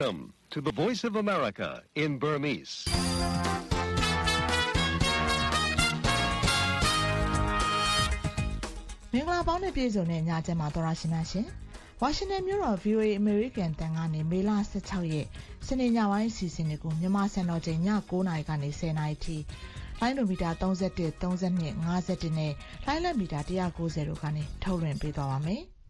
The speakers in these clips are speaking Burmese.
Welcome to the Voice of America in Burmese. ။မင်္ဂလာပေါင်းနဲ့ပြည့်စုံတဲ့ညချမ်းမှာတော်ရရှိများရှင်။ဝါရှင်တန်မြို့တော် VOA American တန်ကနေမေလ16ရက်စနေညပိုင်းအစီအစဉ်တွေကိုမြန်မာစံတော်ချိန်ည9:00နာရီကနေ10:00နာရီထိလိုင်းဒိုမီတာ31 32 51နဲ့လိုင်းလက်မီတာ190တို့ကနေထုတ်လွှင့်ပေးသွားပါမယ်။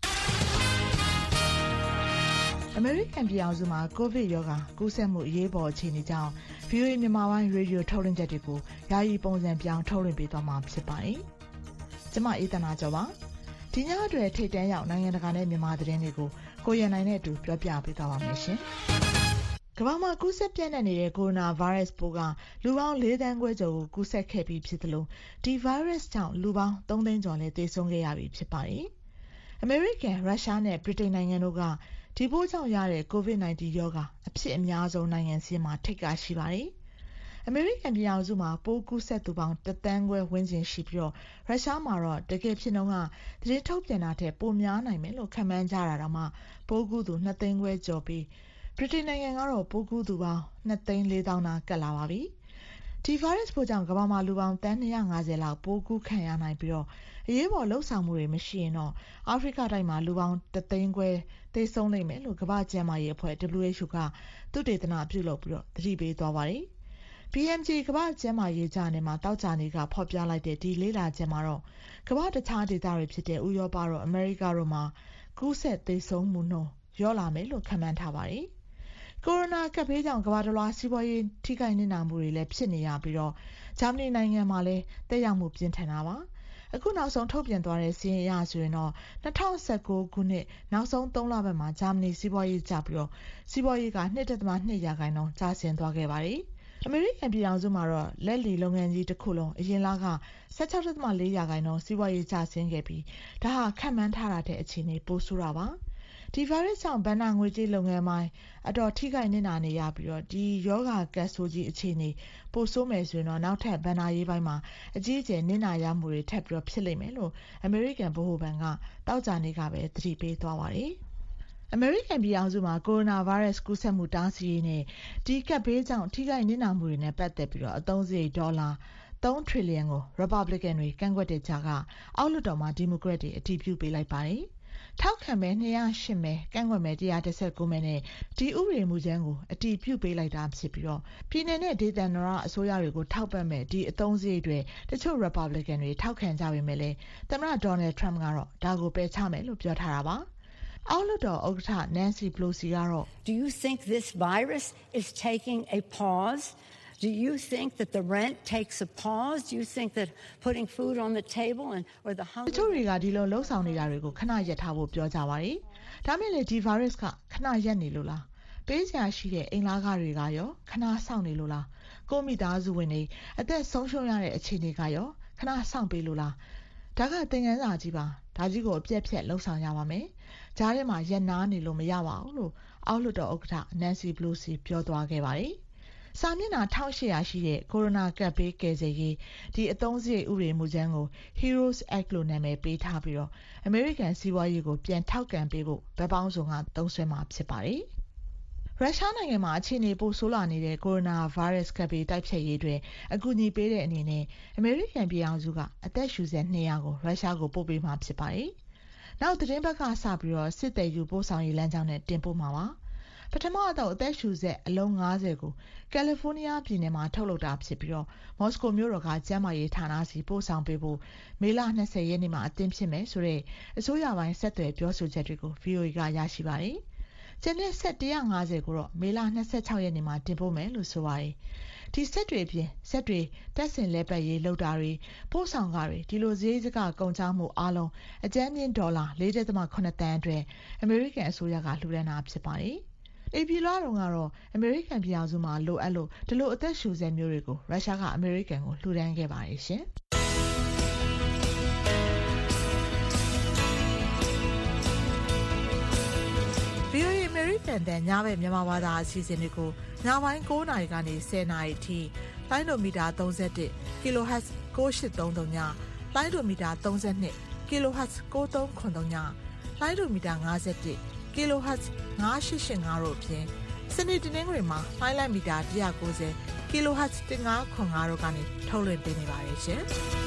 အမေရိကန်ပြည်အောင်စုမှာကိုဗစ်ရောဂါကူးစက်မှုအရေးပေါ်အခြေအနေကြောင့် VOA မြန်မာပိုင်းရေဒီယိုထုတ်လွှင့်ချက်တွေကိုယာယီပုံစံပြောင်းထုတ်လွှင့်ပေးသွားမှာဖြစ်ပါတယ်။ကျွန်မအေးသနာကျော်ပါဒီညအတွက်ထိတ်တန်းရောက်နိုင်ငံတကာနဲ့မြန်မာသတင်းတွေကိုကိုရန်နိုင်နဲ့အတူပြောပြပေးသွားပါမယ်ရှင်။ကမ္ဘာမှာကူးစက်ပြန့်နှံ့နေတဲ့ကိုရိုနာဗိုင်းရပ်စ်ပိုးကလူပေါင်း4 သန်းခွဲကျော်ကိုကူးစက်ခဲ့ပြီးဖြစ်သလိုဒီဗိုင်းရပ်စ်ကြောင့်လူပေါင်း3 သိန်းကျော်လည်းသေဆုံးခဲ့ရပြီဖြစ်ပါတယ်။အမေရိကန်၊ရုရှားနဲ့ဗြိတိန်နိုင်ငံတို့ကဒီပိုးကြောင့်ရတဲ့ COVID-19 ရောဂါအဖြစ်အများဆုံးနိုင်ငံစီးမှာထိပ်ကရှိပါတယ်။အမေရိကန်ပြည်အောင်စုမှာပိုးကူးစက်သူပေါင်း1 သန်းခွဲဝန်းကျင်ရှိပြီးတော့ရုရှားမှာတော့တကယ်ဖြစ်နှုန်းကသတင်းထုတ်ပြန်တာထက်ပိုများနိုင်မယ်လို့ခန့်မှန်းကြတာတော့မှပိုးကူးသူ2 သိန်းခွဲကျော်ပြီးဗြိတိန်နိုင်ငံကတော့ပိုးကူးသူပေါင်း2 သိန်း 4 သောင်းနာကပ်လာပါပြီ။ဒီဗိုင်းရပ်စ်ပိုးကြောင့်ကမ္ဘာမှာလူပေါင်းတန်း250လောက်ပိုးကူးခံရနိုင်ပြီးတော့အရေးပေါ်လှုပ်ဆောင်မှုတွေမရှိရင်တော့အာဖရိကတိုက်မှာလူပေါင်း1 သိန်းခွဲသေဆုံးလိမ့်မယ်လို့ကမ္ဘာ့ကျန်းမာရေးအဖွဲ့ WHO ကသုတေသနပြုလုပ်ပြီးတော့သတိပေးသွားပါတယ်။ BMJ ကမ္ဘာ့ကျန်းမာရေးဂျာနယ်မှာတောက်ကြနေကဖော်ပြလိုက်တဲ့ဒီလေးလာချက်မှာတော့ကမ္ဘာ့တခြားဒေသတွေဖြစ်တဲ့ဥရောပတို့အမေရိကတို့မှာကူးစက်သေဆုံးမှုနှုန်းလျော့လာမယ်လို့ခန့်မှန်းထားပါတယ်။ကိုရိုနာကပ်ဘေးကြောင့်ကမ္ဘာတစ်လွှားစီးပွားရေးထိခိုက်နစ်နာမှုတွေလည်းဖြစ်နေရပြီးတော့ဂျာမနီနိုင်ငံမှာလည်းတက်ရောက်မှုပြင်းထန်တာပါ။အခုနောက်ဆုံးထုတ်ပြန်သွားတဲ့စီးရင်အရဆိုရင်တော့2019ခုနှစ်နောက်ဆုံး3 လပတ်မှာဂျာမနီစီးပွားရေးကျပြီးတော့စီးပွားရေးက 2.2% ကျဆင်းသွားခဲ့ပါတယ်။အမေရိကန်ပြည်အောင်စုမှာတော့လက်လီလုပ်ငန်းကြီးတစ်ခုလုံးအရင်လက 16.4% စီးပွားရေးကျဆင်းခဲ့ပြီးဒါဟာခန့်မှန်းထားတဲ့အခြေအနေပိုဆိုးတာပါ။ဒီဗိုင်းရပ်စ်ကြောင့်ဘဏ္ဍာငွေကြေးလုပ်ငန်းပိုင်းအတော်ထိခိုက်နစ်နာနေရပြီးတော့ဒီရောဂါကပ်ဆိုးကြီးအခြေအနေပိုဆိုးမယ်ဆိုရင်တော့နောက်ထပ်ဘဏ္ဍာရေးပိုင်းမှာအကြီးအကျယ်နစ်နာရမှုတွေထပ်ပြီးတော့ဖြစ်လိမ့်မယ်လို့အမေရိကန်ဗဟိုဘဏ်ကတောက်ကြနေကပဲသတိပေးသွားပါတယ်။အမေရိကန်ပြည်အောင်စုမှာကိုရိုနာဗိုင်းရပ်စ်ကူးစက်မှုတားဆီးရေးနဲ့ဒီကပ်ဘေးကြောင့်ထိခိုက်နစ်နာမှုတွေနဲ့ပတ်သက်ပြီးတော့အသုံးစရိတ်ဒေါ်လာ3 ထရီလီယံကို Republican တွေကန့်ကွက်တဲ့ကြားကအောက်လွှတ်တော်မှာဒီမိုကရက်တွေအတည်ပြုပေးလိုက်ပါတယ်။ထောက်ခံမဲ208မဲကန့်ကွက်မဲ119မဲနဲ့ဒီဥပဒေမူကြမ်းကိုအတည်ပြုပေးလိုက်တာဖြစ်ပြီးတော့ပြည်내နဲ့ဒေသန္တရအစိုးရတွေကိုထောက်ပံ့မဲ့ဒီအသုံးစရိတ်တွေတချို့ Republican တွေထောက်ခံကြပေမဲ့လည်းသမ္မတ Donald Trump ကတော့ဒါကိုပယ်ချမယ်လို့ပြောထားတာပါ။အောက်လွှတ်တော်ဥက္ကဋ္ဌ Nancy Pelosi ကတော့ Do you think this virus is taking a pause? Do you think that the rent takes a pause? Do you think that putting food on the table or the hunger တချို့တွေကဒီလိုလှုပ်ဆောင်နေတာတွေကိုခဏရပ်ထားဖို့ပြောကြပါတယ်။ဒါမဲ့လေဒီ virus ကခဏရပ်နေလို့လား။ပေးစရာရှိတဲ့အိမ်လာခတွေကရောခဏစောင့်နေလို့လား။ကိုမိသားစုဝင်တွေအသက်ဆုံးရှုံးရတဲ့အခြေအနေကရောခဏစောင့်ပေးလို့လား။ဒါကသင်ခန်းစာကြီးပါ။ဒါကြီးကိုအပြက်ဖြက်လှုပ်ဆောင်ရပါမယ်။ဂျားထဲမှာရက်နားနေလို့မရပါဘူးလို့အောက်လွှတ်တော်ဥက္ကဋ္ဌ Nancy Pelosi ပြောသွားခဲ့ပါတယ်။စာမျက်နှာ1800ရှိတဲ့ကိုရိုနာကပ်ဘေးကယ်ဆယ်ရေးဒီအသုံးစရိတ်ဥပဒေမူကြမ်းကို Heroes Act လို့နာမည်ပေးထားပြီးတော့အမေရိကန်စီးပွားရေးကိုပြန်ထောက်ကန်ပေးဖို့ဗပောင်းစုံကသုံးစွဲမှာဖြစ်ပါတယ်။ရုရှားနိုင်ငံမှာအခြေအနေပိုဆိုးလာနေတဲ့ကိုရိုနာဗိုင်းရပ်စ်ကပ်ဘေးတိုက်ဖျက်ရေးအတွက်အကူအညီပေးတဲ့အနေနဲ့အမေရိကန်ပြည်အောင်စုကအသက်ရှူစက်200ကိုရုရှားကိုပို့ပေးမှာဖြစ်ပါတယ်။နောက်သတင်းဘက်ကစပြီးတော့စစ်သည်ယူပို့ဆောင်ရေးလမ်းကြောင်းနဲ့တင်ပို့မှာပါ။ပထမတော့အသက်ရှူစက်အလုံး90ကိုကယ်လီဖိုးနီးယားပြည်နယ်မှာထုတ်လုပ်တာဖြစ်ပြီးတော့မော်စကိုမြို့တော်ကကျန်းမာရေးဌာနစီပို့ဆောင်ပေးဖို့မေလ20ရက်နေ့မှာအသင်းဖြစ်မယ်ဆိုတဲ့အစိုးရပိုင်းဆက်သွယ်ပြောဆိုချက်တွေကို VOA ကရရှိပါတယ်။ကျန်တဲ့ဆက်150ကိုတော့မေလ26ရက်နေ့မှာတင်ပို့မယ်လို့ဆိုပါတယ်။ဒီဆက်တွေပြင်ဆက်တွေတက်ဆင်လဲပတ်ရေးလုပ်တာတွေပို့ဆောင်ကားတွေဒီလိုဈေးစကကုန်ကျမှုအားလုံးအကြမ်းမြင့်ဒေါ်လာ 4.8 သန်းအတွက်အမေရိကန်အစိုးရကလှူဒါန်းတာဖြစ်ပါတယ်။အေပီလာတော့ကတော့အမေရိကန်ပြည်အောင်စုမှာလိုအပ်လို့ဒီလိုအသက်ရှူစက်မျိုးတွေကိုရုရှားကအမေရိကန်ကိုလှူဒါန်းခဲ့ပါတယ်ရှင်။ VOA American တဲ့ညဘက်မြန်မာဘာသာအစီအစဉ်တွေကိုညပိုင်း9:00နာရီကနေ10:00နာရီထိလိုင်းဒိုမီတာ31 kHz 9833ညလိုင်းဒိုမီတာ32 kHz 9393ညလိုင်းဒိုမီတာ51kHz 9885တို့အပြင်စနေတနင်္ဂနွေမှာလိုင်းလမီတာ190 kHz 1505တို့ကနေထုတ်လွှင့်ပေးနေပါတယ်ရှင်။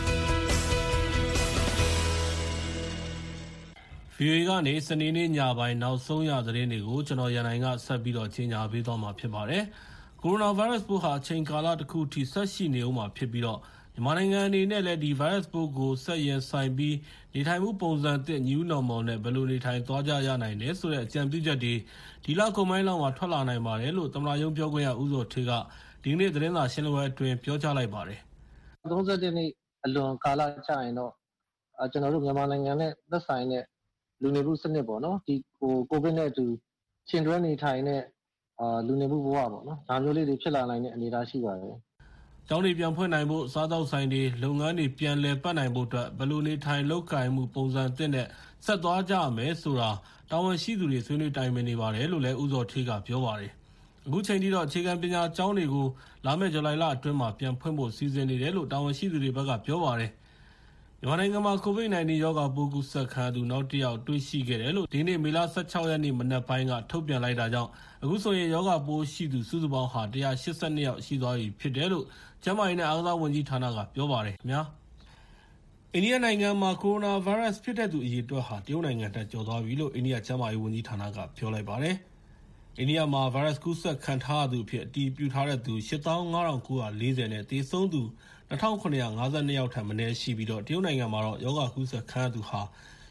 VOA ကနေစနေနေ့ညပိုင်းနောက်ဆုံးရသတင်းတွေကိုကျွန်တော်ရန်နိုင်ကဆက်ပြီးတော့ကြီးညာပေးသွားမှာဖြစ်ပါတယ်။ကိုရိုနာဗိုင်းရပ်စ်ပိုးဟာအချိန်ကာလတစ်ခုထိဆက်ရှိနေဦးမှာဖြစ်ပြီးတော့မြန်မာနိုင်ငံအနေနဲ့လည်းဒီဗိုင်းရပ်စ်ပိုးကိုဆက်ရင်ဆိုင်ပြီးနေထိုင်မှုပုံစံသစ် New Normal နဲ့ဘယ်လိုနေထိုင်သွားကြရနိုင်လဲဆိုတဲ့အကြံပြုချက်တွေဒီလကုန်ပိုင်းလောက်မှာထွက်လာနိုင်ပါတယ်လို့သမ္မတရုံးပြောခွင့်ရဦးဇော်ဌေးကဒီနေ့သတင်းစာရှင်းလင်းပွဲအတွင်းပြောကြားလိုက်ပါတယ်။31နှစ်အလွန်ကာလကြာရင်တော့ကျွန်တော်တို့မြန်မာနိုင်ငံနဲ့သက်ဆိုင်တဲ့လူနေမှုစနစ်ပေါ့နော်ဒီကိုဗစ်နဲ့အတူရှင်တွဲနေထိုင်တဲ့လူနေမှုဘဝပေါ့နော်ဒါမျိုးလေးတွေဖြစ်လာနိုင်တဲ့အနေအထားရှိပါတယ်။ကျောင်းတွေပြန်ဖွင့်နိုင်ဖို့စားသောက်ဆိုင်တွေလုပ်ငန်းတွေပြန်လည်ပတ်နိုင်ဖို့အတွက်ဘယ်လိုနေထိုင်လုပ်ကိုင်မှုပုံစံသစ်နဲ့ဆက်သွားကြရမယ်ဆိုတာတာဝန်ရှိသူတွေဆွေးနွေးတိုင်ပင်နေပါတယ်လို့လည်းဦးဇော်ဌေးကပြောပါတယ်။အခုချိန်ထိတော့အခြေခံပညာကျောင်းတွေကိုလာမယ့်ဇူလိုင်လအတွင်းမှာပြန်ဖွင့်ဖို့စီစဉ်နေတယ်လို့တာဝန်ရှိသူတွေဘက်ကပြောပါတယ်။မြန်မာနိုင်ငံမှာ COVID-19 ရောဂါပိုးကူးစက်ခံရသူနောက်တစ်ယောက်တွေ့ရှိခဲ့တယ်လို့ဒီနေ့မေလ16ရက်နေ့မနက်ပိုင်းကထုတ်ပြန်လိုက်တာကြောင့်အခုဆိုရင်ရောဂါပိုးရှိသူစုစုပေါင်းဟာ182ယောက်ရှိသွားပြီဖြစ်တယ်လို့ကျန်းမာရေးနဲ့အားကစားဝန်ကြီးဌာနကပြောပါတယ်ခင်ဗျာ။အိန္ဒိယနိုင်ငံမှာကိုရိုနာဗိုင်းရပ်စ်ဖြစ်တဲ့သူအရေအတွက်ဟာတရုတ်နိုင်ငံထက်ကျော်သွားပြီလို့အိန္ဒိယကျန်းမာရေးဝန်ကြီးဌာနကပြောလိုက်ပါတယ်။အိန္ဒိယမှာဗိုင်းရပ်စ်ကူးစက်ခံထားရသူအဖြစ်အတည်ပြုထားတဲ့သူ85,940နဲ့သေဆုံးသူ2,952 ယောက်ထပ်မံရှိပြီးတော့တရုတ်နိုင်ငံမှာတော့ယောဂကူးစက်ခံရသူဟာ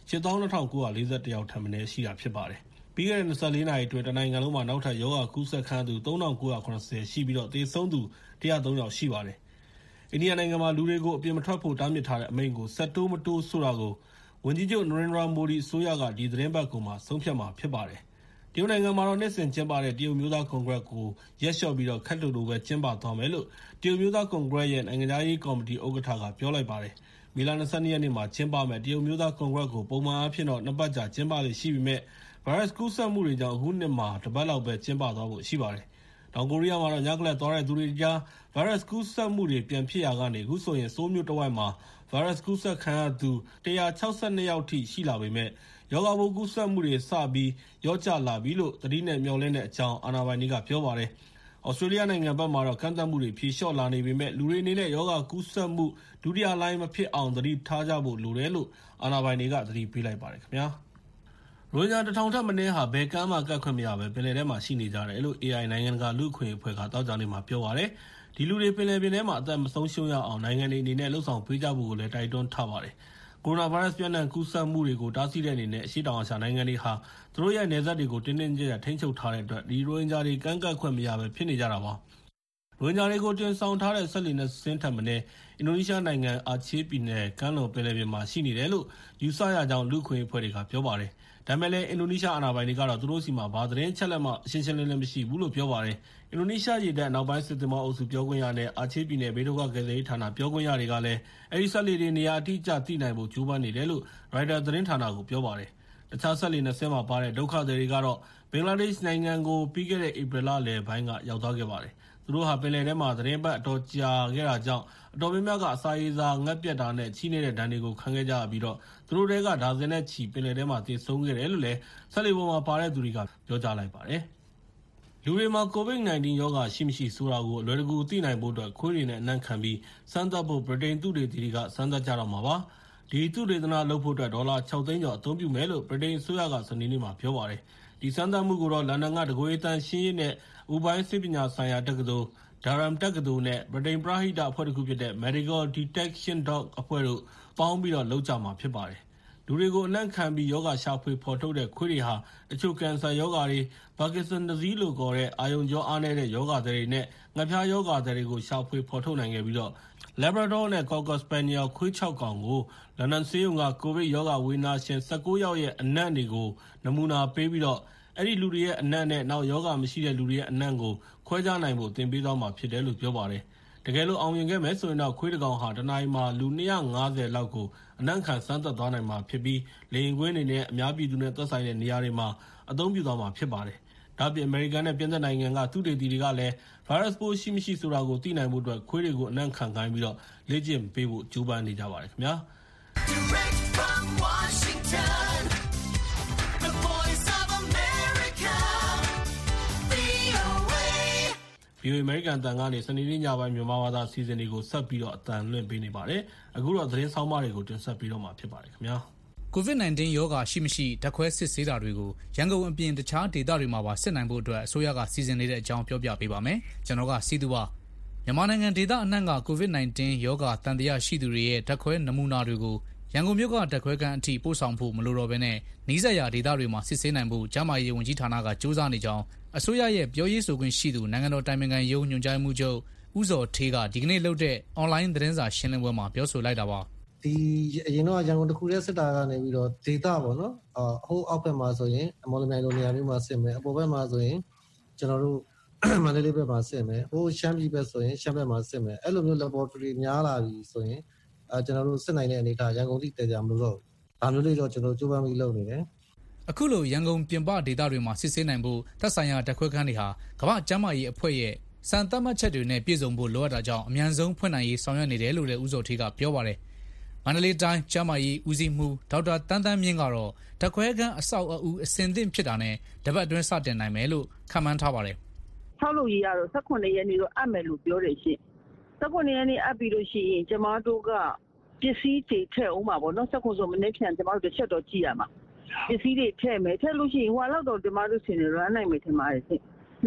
82,941 ယောက်ထပ်မံရှိတာဖြစ်ပါတယ်။ပြီးခဲ့တဲ့24နာရီအတွင်းတနိုင်ငံလုံးမှာနောက်ထပ်ယောဂကူးစက်ခံရသူ3,980ရှိပြီးတော့သေဆုံးသူ103ယောက်ရှိပါတယ်။အိန္ဒိယနိုင်ငံမှာလူတွေကိုအပြင်မထွက်ဖို့တားမြစ်ထားတဲ့အမိန့်ကိုဆက်တိုးမတိုးဆိုတာကိုဝန်ကြီးချုပ်နရင်ဒရာမိုဒီအစိုးရကဒီသတင်းပတ်ကုန်မှာဆုံးဖြတ်မှာဖြစ်ပါတယ်။တရုတ်နိုင်ငံမှာတော့နှစ်စဉ်ကျင်းပတဲ့တရုတ်မျိုးသားကွန်ဂရက်ကိုရက်လျှော့ပြီးတော့ခက်တူတူပဲကျင်းပသွားမယ်လို့တရုတ်မျိုးသားကွန်ဂရက်ရဲ့နိုင်ငံခြားရေးကော်မတီဥက္ကဋ္ဌကပြောလိုက်ပါတယ်။မေလ22ရက်နေ့မှာကျင်းပမယ်တရုတ်မျိုးသားကွန်ဂရက်ကိုပုံမှန်အားဖြင့်တော့နှစ်ပတ်ကြာကျင်းပလို့ရှိပေမဲ့ဗိုင်းရပ်စ်ကူးစက်မှုတွေကြောင့်အခုနှစ်မှာတစ်ပတ်လောက်ပဲကျင်းပသွားဖို့ရှိပါတယ်။တောင်ကိုရီးယားမှာတော့ညကလပ်သွားတဲ့သူတွေကြားဗိုင်းရပ်စ်ကူးစက်မှုတွေပြန်ဖြစ်ရာကနေအခုဆိုရင်ဆိုးမြို့တစ်ဝိုက်မှာဗိုင်းရပ်စ်ကူးစက်ခံရသူ162ယောက်ထိရှိလာပေမဲ့ရောဂါပိုးကူးစက်မှုတွေစပြီးရောကျလာပြီလို့သတိနဲ့မျှော်လင့်တဲ့အကြောင်းအာဏာပိုင်တွေကပြောပါတယ်။ဩစတြေးလျနိုင်ငံဘက်မှာတော့ကန့်သတ်မှုတွေဖြေလျှော့လာနေပေမဲ့လူတွေအနေနဲ့ရောဂါကူးစက်မှုဒုတိယလှိုင်းမဖြစ်အောင်သတိထားကြဖို့လိုတယ်လို့အာဏာပိုင်တွေကသတိပေးလိုက်ပါတယ်ခင်ဗျာ။ရိုဟင်ဂျာ1000ထက်မနည်းဟာဘယ်ကမ်းမှကတ်ခွင့်မရဘဲပင်လယ်ထဲမှာရှိနေကြတယ်လို့ AI နိုင်ငံတကာလူ့အခွင့်အရေးအဖွဲ့ကတောက်ကြနေမှာပြောပါတယ်။ဒီလူတွေပင်လယ်ပြင်ထဲမှာအသက်မဆုံးရှုံးရအောင်နိုင်ငံတွေအနေနဲ့လှုံ့ဆော်ပေးကြဖို့ကိုလည်းတိုက်တွန်းထားပါတယ်။ကိုရိုနာဗိုင်းရပ်စ်ပြန့်နှံ့ကူးစက်မှုတွေကိုတားဆီးတဲ့အနေနဲ့အရှေ့တောင်အာရှနိုင်ငံတွေဟာသူတို့ရဲ့နယ်စပ်တွေကိုတင်းတင်းကြပ်ကြပ်ထိန်းချုပ်ထားတဲ့အတွက်ဒီရိုဟင်ဂျာတွေကန့်ကတ်ခွင့်မရဘဲဖြစ်နေကြတာပါ။ရိုဟင်ဂျာတွေကိုတင်ဆောင်ထားတဲ့ဆက်လီနဲ့စင်းထက်မနည်းအင်ဒိုနီးရှားနိုင်ငံအာချေးပြည်နယ်ကမ်းလွန်ပင်လယ်ပြင်မှာရှိနေတယ်လို့ယူဆရကြောင်းလူ့ခွင့်အဖွဲ့တွေကပြောပါတယ်။ဒါပေမဲ့လည်းအင်ဒိုနီးရှားအာဏာပိုင်တွေကတော့သူတို့စီမှာဘာသတင်းချက်လက်မှရှင်းရှင်းလင်းလင်းမရှိဘူးလို့ပြောပါတယ်။အင်ဒိုနီးရှားရေတပ်နောက်ပိုင်းစစ်သင်္ဘောအုပ်စုပြောခွင့်ရနဲ့အာချေးပြည်နယ်ဘေးဒုက္ခကယ်ဆယ်ရေးဌာနပြောခွင့်ရတွေကလည်းအဲဒီဆက်လီတွေနေရာအတိအကျသိနိုင်ဖို့ကြိုးပမ်းနေတယ်လို့ရိုက်တာသတင်းဌာနကိုပြောပါတယ်။တခြားဆက်လီနဲ့ဆင်းမှာပါတဲ့ဒုက္ခသည်တွေကတော့ဘင်္ဂလားဒေ့ရှ်နိုင်ငံကိုပြီးခဲ့တဲ့ဧပြီလလယ်ပိုင်းကရောက်သွားခဲ့ပါတယ်။သူတို့ဟာပင်လယ်ထဲမှာသတင်းပတ်အတော်ကြာခဲ့တာကြောင့်အတော်များများကအစာရေစာငတ်ပြတ်တာနဲ့ချီးနေတဲ့ဒဏ်တွေကိုခံခဲ့ကြရပြီးတော့သူတို့တွေကဒါဇင်နဲ့ချီပင်လယ်ထဲမှာသေဆုံးခဲ့တယ်လို့လည်းဆက်လီပေါ်မှာပါတဲ့သူတွေကပြောကြားလိုက်ပါတယ်။လူတွေမှာ COVID-19 ရောဂါရှိမရှိဆိုတာကိုအလွယ်တကူသိနိုင်ဖို့အတွက်ခွေးတွေနဲ့အနံ့ခံပြီးစမ်းသပ်ဖို့ဗြိတိန်သုတေသီတွေကစမ်းသပ်ကြတော့မှာပါ။ဒီသုတေသနလုပ်ဖို့အတွက်ဒေါ်လာ6သိန်းကျော်အသုံးပြုမယ်လို့ဗြိတိန်အစိုးရကစနေနေ့မှာပြောပါတယ်။ဒီစမ်းသပ်မှုကိုတော့လန်ဒန်ကတကွေးတန်းရှင်းရေးနဲ့ဥပိုင်းစစ်ပညာဆိုင်ရာတက္ကသိုလ်Durham တက္ကသိုလ်နဲ့ဗြိတိန်ပရဟိတအဖွဲ့တစ်ခုဖြစ်တဲ့ Medical Detection Dog အဖွဲ့တို့ပေါင်းပြီးတော့လုပ်ကြမှာဖြစ်ပါတယ်။လူတွေကိုအနံ့ခံပြီးယောဂရှာဖွေဖော်ထုတ်တဲ့ခွေးတွေဟာတချို့ကင်ဆာယောဂါတွေ Parkinson disease လို့ခေါ်တဲ့အာရုံကြောအားနည်းတဲ့ယောဂါတွေနဲ့ငှက်ဖျားယောဂါတွေကိုရှာဖွေဖော်ထုတ်နိုင်ခဲ့ပြီးတော့ Labrador နဲ့ Cocker Spaniel ခွေး6ကောင်ကိုလန်ဒန်ဆေးရုံကကိုဗစ်ယောဂါဝေဒနာရှင်19ယောက်ရဲ့အနံ့တွေကိုနမူနာပေးပြီးတော့အဲ့ဒီလူတွေရဲ့အနံ့နဲ့နောက်ယောဂမရှိတဲ့လူတွေရဲ့အနံ့ကိုခွဲခြားနိုင်ဖို့သင်ပေးသွားမှာဖြစ်တယ်လို့ပြောပါတယ်။တကယ်လို့အောင်မြင်ခဲ့မယ်ဆိုရင်တော့ခွေးတစ်ကောင်ဟာတစ်နာရီမှာလူ250လောက်ကိုအနံ့ခံစမ်းသပ်သွားနိုင်မှာဖြစ်ပြီးလေရင်ကွင်းတွေနဲ့အများပြည်သူနဲ့သက်ဆိုင်တဲ့နေရာတွေမှာအသုံးပြုသွားမှာဖြစ်ပါတယ်။ဒါ့အပြင်အမေရိကန်နဲ့ပြင်သစ်နိုင်ငံကသုတေသီတွေကလည်းဗိုင်းရပ်စ်ပိုးရှိမရှိဆိုတာကိုသိနိုင်ဖို့အတွက်ခွေးတွေကိုအနံ့ခံခိုင်းပြီးတော့လေ့ကျင့်ပေးဖို့ကြိုးပမ်းနေကြပါတယ်ခင်ဗျာ။ Direct from Washington, the voice of America, VOA VOA အမေရိကန်အသံကနေစနေနေ့ညပိုင်းမြန်မာဘာသာအစီအစဉ်တွေကိုဆက်ပြီးတော့အသံလွှင့်ပေးနေပါတယ်အခုတော့သတင်းဆောင်မတွေကိုတင်ဆက်ပြီးတော့မှာဖြစ်ပါတယ်ခင်ဗျာ COVID-19 ရောဂါရှိမရှိဓာတ်ခွဲစစ်ဆေးတာတွေကိုရန်ကုန်အပြင်တခြားဒေသတွေမှာပါစစ်နိုင်ဖို့အတွက်အစိုးရကစီစဉ်နေတဲ့အကြောင်းပြောပြပေးပါမယ်ကျွန်တော်ကစီသူပါမြန်မာနိုင်ငံဒေသအနှံ့က COVID-19 ရောဂါတန်တရားရှိသူတွေရဲ့ဓာတ်ခွဲနမူနာတွေကိုရန်ကုန်မြို့ကဓာတ်ခွဲခန်းအထိပို့ဆောင်ဖို့မလိုတော့ဘဲနဲ့နီးစပ်ရာဒေသတွေမှာစစ်ဆေးနိုင်ဖို့ကျန်းမာရေးဝန်ကြီးဌာနကစူးစမ်းနေကြောင်းအစိုးရရဲ့ပြောရေးဆိုခွင့်ရှိသူနိုင်ငံတော်တိုင်ပင်ခံရုံးညွှန်ကြားမှုချုပ်ဦးစောထေးကဒီကနေ့လုပ်တဲ့အွန်လိုင်းသတင်းစာရှင်းလင်းပွဲမှာပြောဆိုလိုက်တာပါဒီအရင်တော့ရန်ကုန်တစ်ခုတည်းစစ်တာကနေပြီးတော့ဒေတာပေါ့နော်ဟိုအောက်ဘက်မှာဆိုရင်အမော်လမြိုင်လိုနေရာမျိုးမှာစစ်မယ်အပေါ်ဘက်မှာဆိုရင်ကျွန်တော်တို့မန္တလေးဘက်မှာစစ်မယ်ဟိုရှမ်းပြည်ဘက်ဆိုရင်ရှမ်းဘက်မှာစစ်မယ်အဲ့လိုမျိုး laboratory များလာပြီဆိုရင်ကျွန်တော်တို့စစ်နိုင်တဲ့အနေအထားရန်ကုန်တိတည်ကြမလို့တော့ဒါမျိုးလေးတော့ကျွန်တော်ကြိုးပမ်းပြီးလုပ်နေတယ်အခုလိုရန်ကုန်ပြင်ပဒေသတွေမှာစစ်ဆေးနိုင်ဖို့သက်ဆိုင်ရာဓာတ်ခွဲခန်းတွေဟာကမ္ဘာ့ကျန်းမာရေးအဖွဲ့ရဲ့စံသတ်မှတ်ချက်တွေနဲ့ပြည့်စုံဖို့လိုအပ်တာကြောင့်အများဆုံးဖွင့်နိုင်ရေးဆောင်ရွက်နေတယ်လို့လည်းဦးစောထေးကပြောပါတယ်မန္တလေးတိုင်းကျန်းမာရေးဦးစီးမှူးဒေါက်တာတန်းတန်းမြင့်ကတော့ဓာတ်ခွဲခန်းအဆောက်အဦအဆင့်သင့်ဖြစ်တာနဲ့တပတ်အတွင်းစတင်နိုင်မယ်လို့ခန့်မှန်းထားပါတယ်ဆောက်လုပ်ရေးကတော့18ရက်နေ့တော့အပ်မယ်လို့ပြောတယ်ရှင်18ရက်နေ့အပ်ပြီးလို့ရှိရင်ကျမတို့ကပစ္စည်းတွေထည့်အောင်ပါဗောနော်19ဆိုမနေ့ပြန်ကျမတို့တစ်ချက်တော့ကြည့်ရမှာပစ္စည်းတွေထည့်မယ်ထည့်လို့ရှိရင်ဟိုလောက်တော့ကျမတို့ဆင်ရနိုင်မယ်ထင်ပါတယ်ရှင်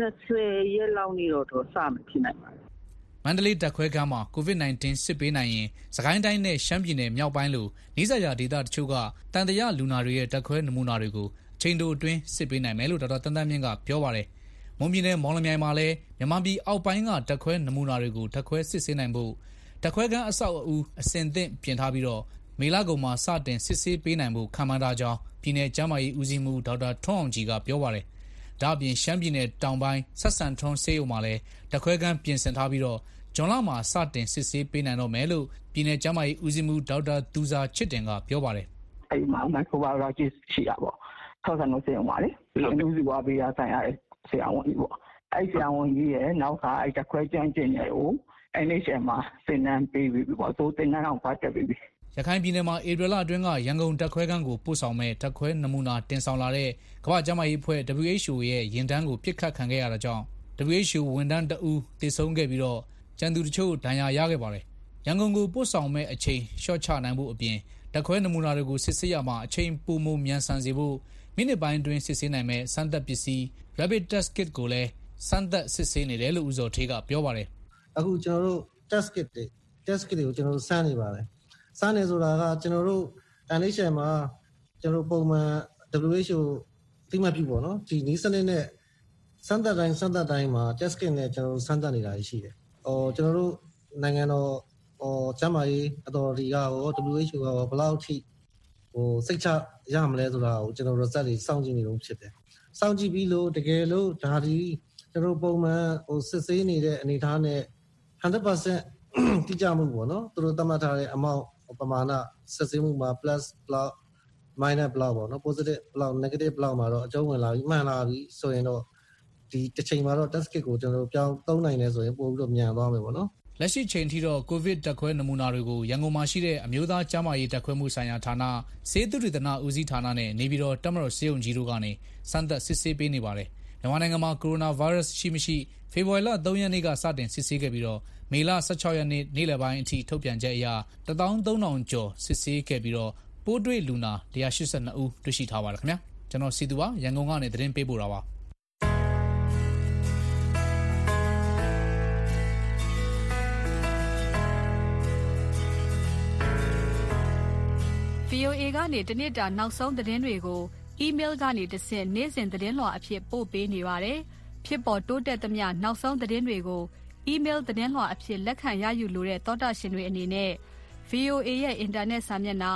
20ရက်လောက်နေတော့စမယ်ဖြစ်နိုင်ပါတယ်မန္တလေးဓာတ်ခွဲခန်းမှာ COVID-19 စစ်ပေးနိုင်ရင်စကိုင်းတိုင်းနဲ့ရှမ်းပြည်နယ်မြောက်ပိုင်းလိုနီးစပ်ရာဒေသတချို့ကတန်တရားလူနာတွေရဲ့ဓာတ်ခွဲနမူနာတွေကိုအချိန်တိုအတွင်းစစ်ပေးနိုင်မယ်လို့ဒေါက်တာတန်းတန်းမြင့်ကပြောပါတယ်မွန်ပြည်နယ်မော်လမြိုင်မှာလည်းမြန်မာပြည်အောက်ပိုင်းကဓာတ်ခွဲနမူနာတွေကိုဓာတ်ခွဲစစ်ဆေးနိုင်ဖို့ဓာတ်ခွဲခန်းအဆောက်အဦအဆင့်သင့်ပြင်ထားပြီးတော့မေလကုန်မှာစတင်စစ်ဆေးပေးနိုင်ဖို့ခန့်မှန်းထားကြောင်းပြည်내ကျန်းမာရေးဦးစီးမှူးဒေါက်တာထွန်းအောင်ကြည်ကပြောပါတယ်ဒါအပြင်ရှမ်းပြည်နယ်တောင်ပိုင်းဆက်ဆန်ထွန်းဆေးရုံမှာလည်းဓာတ်ခွဲခန်းပြင်ဆင်ထားပြီးတော့ဂျွန်လမှာစတင်စစ်ဆေးပေးနိုင်တော့မယ်လို့ပြည်내ကျန်းမာရေးဦးစီးမှူးဒေါက်တာသူဇာချစ်တင်ကပြောပါတယ်အဲ့မှာမိုက်ခရိုဘိုင်ယောလဂျစ်ရှိတာပေါ့ဆက်ဆန်ထွန်းဆေးရုံပါလေလူစုဝါပေးရဆိုင်ရဆရာဝန်ကြီးပေါ့အဲ့ဆရာဝန်ကြီးရဲ့နောက်ကအဲ့ဓာတ်ခွဲကျွမ်းကျင်တွေကို NHL မှာသင်တန်းပေးပြီးပေါ့သို့သင်တန်းအောင်ဖတ်တက်ပြီးရခိုင်ပြည်နယ်မှာဧပြီလအတွင်းကရန်ကုန်ဓာတ်ခွဲခန်းကိုပို့ဆောင်မဲ့ဓာတ်ခွဲနမူနာတင်ဆောင်လာတဲ့ကမ္ဘာ့ကျန်းမာရေးအဖွဲ့ WHO ရဲ့ရင်တန်းကိုပြစ်ခတ်ခံခဲ့ရတာကြောင့် WHO ဝန်ထမ်းတဦးသေဆုံးခဲ့ပြီးတော့ကျန်သူတချို့ဒဏ်ရာရခဲ့ပါတယ်ရန်ကုန်ကိုပို့ဆောင်မဲ့အချိန်ရှော့ချနိုင်ဖို့အပြင်ဓာတ်ခွဲနမူနာတွေကိုစစ်ဆေးရမှာအချိန်ပိုမိုမြန်ဆန်စေဖို့မိနစ်ပိုင်းအတွင်းစစ်ဆေးနိုင်မဲ့စမ်းသပ်ပစ္စည်း Rapid Test Kit ကိုလည်းစမ်းသပ်စစ်ဆေးနေတယ်လို့ဦးစောထေးကပြောပါတယ်အခုကျွန်တော်တို့ test kit တွေကိုကျွန်တော်တို့စမ်းနေပါတယ်စမ်းနေဆိုတာကကျွန်တော်တို့ NHL မှာကျွန်တော်ပုံမှန် WHO သိမှတ်ပြုပေါ့နော်ဒီနည်းစနစ်နဲ့စမ်းသပ်တိုင်းမှာ test kit နဲ့ကျွန်တော်တို့စမ်းသပ်နေတာရှိတယ်ကျွန်တော်တို့နိုင်ငံတော်ကျန်းမာရေး authority ကWHO ကဘယ်လောက်ထိစိတ်ချရမလဲဆိုတာကိုကျွန်တော် result တွေစောင့်ကြည့်နေလို့ဖြစ်တယ်စောင့်ကြည့်ပြီးလို့တကယ်လို့ဒါဒီကျွန်တော်ပုံမှန်စစ်ဆေးနေတဲ့အနေအထားနဲ့ 100% တိကျမှုပေါ့နော်သူတို့သတ်မှတ်ထားတဲ့ amount ပမာဏစစ်ဆေးမှုမှာ plus ဘလောက် minus ဘလောက်ပေါ့နော် positive ဘလောက် negative ဘလောက်မှာတော့အကျုံးဝင်လာပြီးမှန်လာပြီဆိုရင်တော့ဒီတစ်ချိန်မှာတော့ test kit ကိုကျွန်တော်တို့ပြောင်းသုံးနိုင်တယ်ဆိုရင်ပို့ပြီးတော့မြန်သွားမယ်ပေါ့နော်လက်ရှိချိန်ထိတော့ COVID ဓာတ်ခွဲနမူနာတွေကိုရန်ကုန်မှာရှိတဲ့အမျိုးသားကျန်းမာရေးဓာတ်ခွဲမှုဆိုင်ရာဌာနဆေးသုတေသနဦးစီးဌာနနဲ့နေပြည်တော်တပ်မတော်ဆေးရုံကြီးတို့ကနေစမ်းသပ်စစ်ဆေးပေးနေပါတယ်မြန်မာနိုင်ငံမှာကိုရိုနာဗိုင်းရပ်စ်ရှိမရှိဖေဖော်ဝါရီလ3ရက်နေ့ကစတင်စစ်ဆေးခဲ့ပြီးတော့မေလ16ရက်နေ့နေ့လယ်ပိုင်းအထိထုတ်ပြန်ချက်အရ13000ကျော်စစ်ဆေးခဲ့ပြီးတော့ပိုးတွေ့လူနာ182ဦးတွေ့ရှိထားပါတယ်ခင်ဗျာကျွန်တော်စီသူပါရန်ကုန်ကနေသတင်းပေးပို့တာပါ VOA ကနေတနေ့တာနောက်ဆုံးသတင်းတွေကို email ကနေတဆင့်နေ့စဉ်သတင်းလွှာအဖြစ်ပို့ပေးနေပါတယ်။ဖြစ်ပေါ်တိုးတက်သမျှနောက်ဆုံးသတင်းတွေကို email သတင်းလွှာအဖြစ်လက်ခံရယူလိုတဲ့သောတာရှင်တွေအနေနဲ့ VOA ရဲ့အင်တာနက်စာမျက်နှာ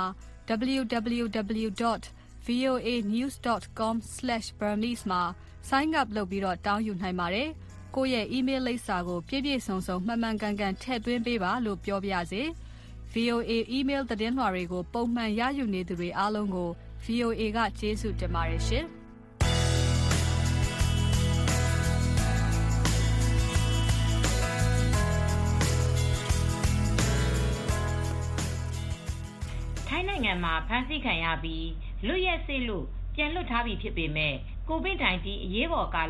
www.voanews.com/burmese မှာ sign up လုပ်ပြီးတော့တောင်းယူနိုင်ပါတယ်။ကိုယ့်ရဲ့ email လိပ်စာကိုပြည့်ပြည့်စုံစုံမှန်မှန်ကန်ကန်ထည့်သွင်းပေးပါလို့ပြောပါရစေ။ VOA email သတင်းလွှာတွေကိုပုံမှန်ရယူနေသူတွေအားလုံးကို VOA ကကျေးဇူးတင်ပါတယ်ရှင်။ထိုင်းနိုင်ငံမှာဖမ်းဆီးခံရပြီးလွတ်ရက်စေ့လို့ပြန်လွတ်ထားပြီဖြစ်ပေမဲ့ COVID-19 အရေးပေါ်ကာလ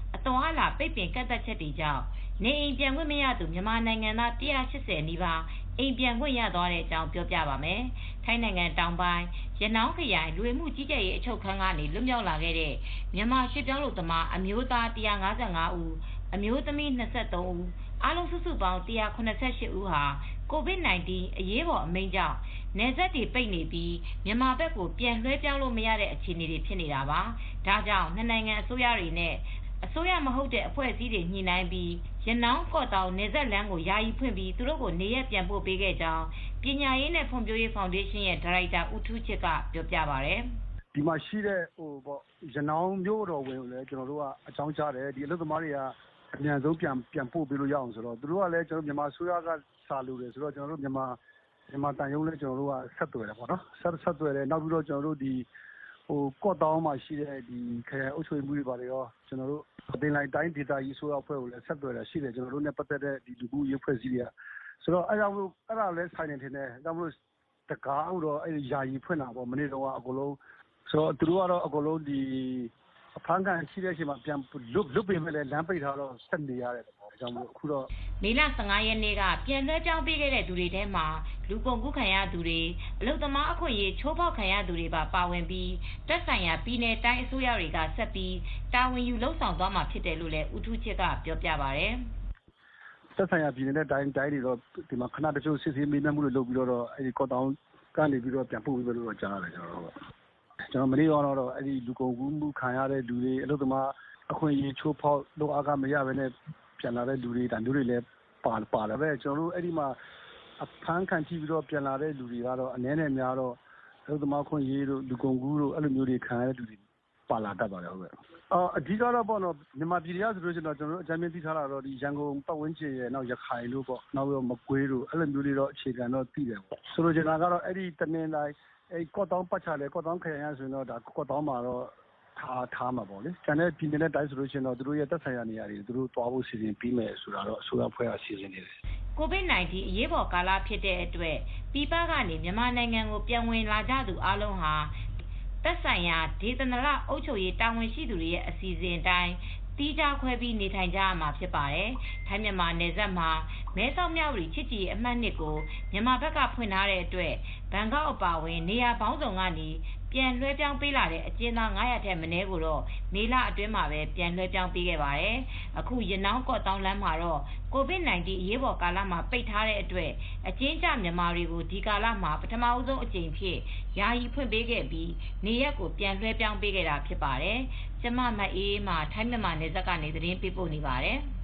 အသွားအလာပိတ်ပင်ကန့်သတ်ချက်တွေကြောင့်နေအိမ်ပြန်ခွင့်မရသူမြန်မာနိုင်ငံသား180နီးပါးအိမ်ပြန်ခွင့်ရသွားတဲ့အကြောင်းပြောပြပါမယ်။ထိုင်းနိုင်ငံတောင်ပိုင်းရနောင်းခရိုင်လူဝင်မှုကြီးကြပ်ရေးအချုပ်ခန်းကနေလွတ်မြောက်လာခဲ့တဲ့မြန်မာရွှေ့ပြောင်းလူသမားအမျိုးသား155ဦးအမျိုးသမီး23ဦးအားလုံးစုစုပေါင်း188ဦးဟာ COVID-19 အရေးပေါ်အမိန့်ကြောင့်နယ်စပ်တွေပိတ်နေပြီးမြန်မာဘက်ကိုပြန်လွှဲပြောင်းလို့မရတဲ့အခြေအနေတွေဖြစ်နေတာပါ။ဒါကြောင့်နှစ်နိုင်ငံအစိုးရတွေနဲ့အစိုးရမဟုတ်တဲ့အဖွဲ့အစည်းတွေညှိနှိုင်းပြီးရနောင်းကော့တောင်နယ်စပ်လမ်းကိုယာယီဖွင့်ပြီးသူတို့ကိုနေရပ်ပြန်ပို့ပေးခဲ့ကြောင်းပညာရေးနဲ့ဖွံ့ဖြိုးရေးဖောင်ဒေးရှင်းရဲ့ဒါရိုက်တာဦးထူးချစ်ကပြောပြပါဗျ။ဒီမှာရှိတဲ့ရနောင်းမြို့တော်ဝင်ကိုလည်းကျွန်တော်တို့ကအကြောင်းကြားတယ်ဒီအလုပ်သမားတွေကအမြန်ဆုံးပြန်ပို့ပေးလို့ရအောင်ဆိုတော့သူတို့ကလည်းကျွန်တော်မြန်မာအစိုးရကစာလို့တယ်ဆိုတော့ကျွန်တော်တို့မြန်မာတန်ရုံးလည်းကျွန်တော်တို့ကဆက်သွယ်တယ်ပေါ့နော်ဆက်သွယ်တယ်နောက်ပြီးတော့ကျွန်တော်တို့ဒီကော့တောင်းမှာရှိတဲ့ဒီခရိုင်အုပ်ချုပ်ရေးမှူးတွေပါတယ်ရောကျွန်တော်တို့အတင်လိုက်တိုင်းဒေသကြီးဆိုရအဖွဲ့ကိုလည်းဆက်သွယ်တာရှိတယ်ကျွန်တော်တို့နဲ့ပတ်သက်တဲ့ဒီလူမှုရေးဖွဲ့စည်းတွေကဆိုတော့အဲ့ဒါလည်းဆိုင်နေတယ်ဒါမှမဟုတ်တကားတော့အဲ့ဒီယာယီဖွင့်တာပေါ့မနေ့တော့အကုန်လုံးဆိုတော့သူတို့ကတော့အကုန်လုံးဒီအဖမ်းခံရှိတဲ့အချိန်မှာပြန်လွတ်ပြင်မဲ့လမ်းပိတ်ထားတော့ဆက်နေရတယ်ပေါ့ဒါကြောင့်မို့အခုတော့မေလ15ရက်နေ့ကပြန်လွှဲပြောင်းပေးခဲ့တဲ့သူတွေထဲမှာလူကုန်ကူးခံရသူတွေအလုပ်သမားအခွင့်အရေးချိုးဖောက်ခံရသူတွေပါဝင်ပြီးတက်ဆိုင်ရာပြည်내တိုင်းအစိုးရတွေကဆက်ပြီးတာဝန်ယူလှုပ်ဆောင်သွားမှာဖြစ်တယ်လို့လည်းဦးထူးချစ်ကပြောပြပါဗျ။တက်ဆိုင်ရာပြည်내တိုင်းတွေတော့ဒီမှာခဏတချို့စစ်ဆေးမေးမြန်းမှုတွေလုပ်ပြီးတော့အဲ့ဒီကော့တောင်းကနေပြီးတော့ပြန်ပို့ပြီးလို့ကြားရတယ်ကျွန်တော်မနေ့ကတော့အဲ့ဒီလူကုန်ကူးမှုခံရတဲ့လူတွေအလုပ်သမားအခွင့်အရေးချိုးဖောက်လုပ်အားကမရဘဲနဲ့ပြန်လာတဲ့လူတွေဒါမျိုးတွေလည်းပါတယ်ပဲကျွန်တော်တို့အဲ့ဒီမှာအဖမ်းခံကြည့်ပြီးတော့ပြန်လာတဲ့လူတွေကတော့အနည်းနဲ့များတော့အလုပ်သမားခွင့်ရေးတို့လူကုန်ကူးတို့အဲ့လိုမျိုးတွေခံရတဲ့လူတွေပါလာတတ်ပါတယ်ဟုတ်ကဲ့အဓိကတော့ပေါ့နော်မြန်မာပြည်ရဆိုလို့ရှိရင်တော့ကျွန်တော်တို့အကြမ်းမြင့်သိထားတာတော့ဒီရန်ကုန်ပတ်ဝန်းကျင်ရဲ့နောက်ရခိုင်လို့ပေါ့နောက်ပြီးတော့မကွေးတို့အဲ့လိုမျိုးတွေတော့အခြေခံတော့သိတယ်ပေါ့ဆိုလိုချင်တာကတော့အဲ့ဒီတနင်္လာအဲ့ကော့တောင်းပတ်ချလဲကော့တောင်းခရိုင်ရဆိုရင်တော့ဒါကော့တောင်းမှာတော့ထားမှာပေါ့လေကျန်တဲ့ပြည်နယ်နဲ့တိုင်းဆိုလို့ရှိရင်တော့သူတို့ရဲ့သက်ဆိုင်ရာနေရာတွေသူတို့တွားဖို့စီစဉ်ပြီးမယ်ဆိုတာတော့အစိုးရဖွဲ့ကစီစဉ်နေတယ် COVID-19 အရေးပေါ်ကာလဖြစ်တဲ့အတွက်ပြည်ပကနေမြန်မာနိုင်ငံကိုပြန်ဝင်လာကြသူအလုံးဟာသက်ဆိုင်ရာဒေသနာအုပ်ချုပ်ရေးတာဝန်ရှိသူတွေရဲ့အစီအစဉ်အတိုင်းတီးခြားခွဲပြီးနေထိုင်ကြရမှာဖြစ်ပါတယ်။ထိုင်းမြန်မာနယ်စပ်မှာမဲဆောက်မြဝတီချစ်ကြည်အမှတ်1ကိုမြန်မာဘက်ကဖွင့်ထားတဲ့အတွက်ဘန်ကောက်အပါအဝင်နေရာပေါင်းစုံကနေပြန်လွှဲပြောင်းပေးလာတဲ့အကျဉ်းသား900ထက်မနည်းကိုတော့မေလအတွင်းမှာပဲပြန်လွှဲပြောင်းပေးခဲ့ပါတယ်။အခုရနောင်းကော့တောင်းလမ်းမှာတော့ COVID-19 အရေးပေါ်ကာလမှာပိတ်ထားတဲ့အတွက်အကျဉ်းကျမြန်မာတွေကိုဒီကာလမှာပထမဦးဆုံးအကြိမ်ဖြစ်ယာယီဖွင့်ပေးခဲ့ပြီးနေရက်ကိုပြန်လွှဲပြောင်းပေးခဲ့တာဖြစ်ပါတယ်။ကျမမအေးမှာထိုင်းမြန်မာနယ်စပ်ကနေသတင်းပေးပို့နေပါတယ်။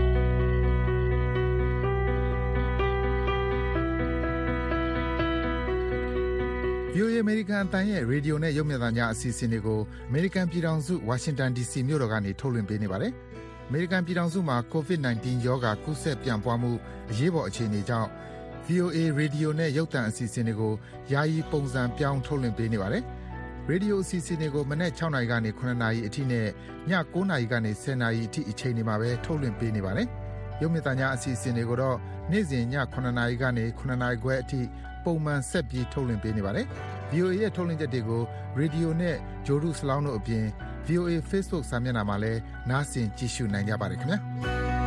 VOA အမေရိကန်အသံရဲ့ရေဒီယိုနဲ့ရုပ်မြင်သံကြားအစီအစဉ်တွေကိုအမေရိကန်ပြည်ထောင်စုဝါရှင်တန် DC မြို့တော်ကနေထုတ်လွှင့်ပေးနေပါတယ်။အမေရိကန်ပြည်ထောင်စုမှာ COVID-19 ရောဂါကူးစက်ပြန့်ပွားမှုအရေးပေါ်အခြေအနေကြောင့် VOA ရေဒီယိုနဲ့ရုပ်သံအစီအစဉ်တွေကိုယာယီပုံစံပြောင်းထုတ်လွှင့်ပေးနေပါတယ်။ရေဒီယိုအစီအစဉ်တွေကိုမနက်6နာရီကနေ9နာရီအထိနဲ့ည9နာရီကနေ10နာရီအထိအချိန်တွေမှာပဲထုတ်လွှင့်ပေးနေပါတယ်။ရုပ်မြင်သံကြားအစီအစဉ်တွေကိုတော့နေ့စဉ်ည9နာရီကနေ9နာရီခွဲအထိပုံမှန်ဆက်ပြီးထုတ်လွှင့်ပေးနေပါတယ်။ VOA ရဲ့ထုတ်လွှင့်ချက်တွေကိုရေဒီယိုနဲ့ဂျိုဒူစလောင်းတို့အပြင် VOA Facebook စာမျက်နှာမှာလည်းနားဆင်ကြည့်ရှုနိုင်ကြပါတယ်ခင်ဗျာ။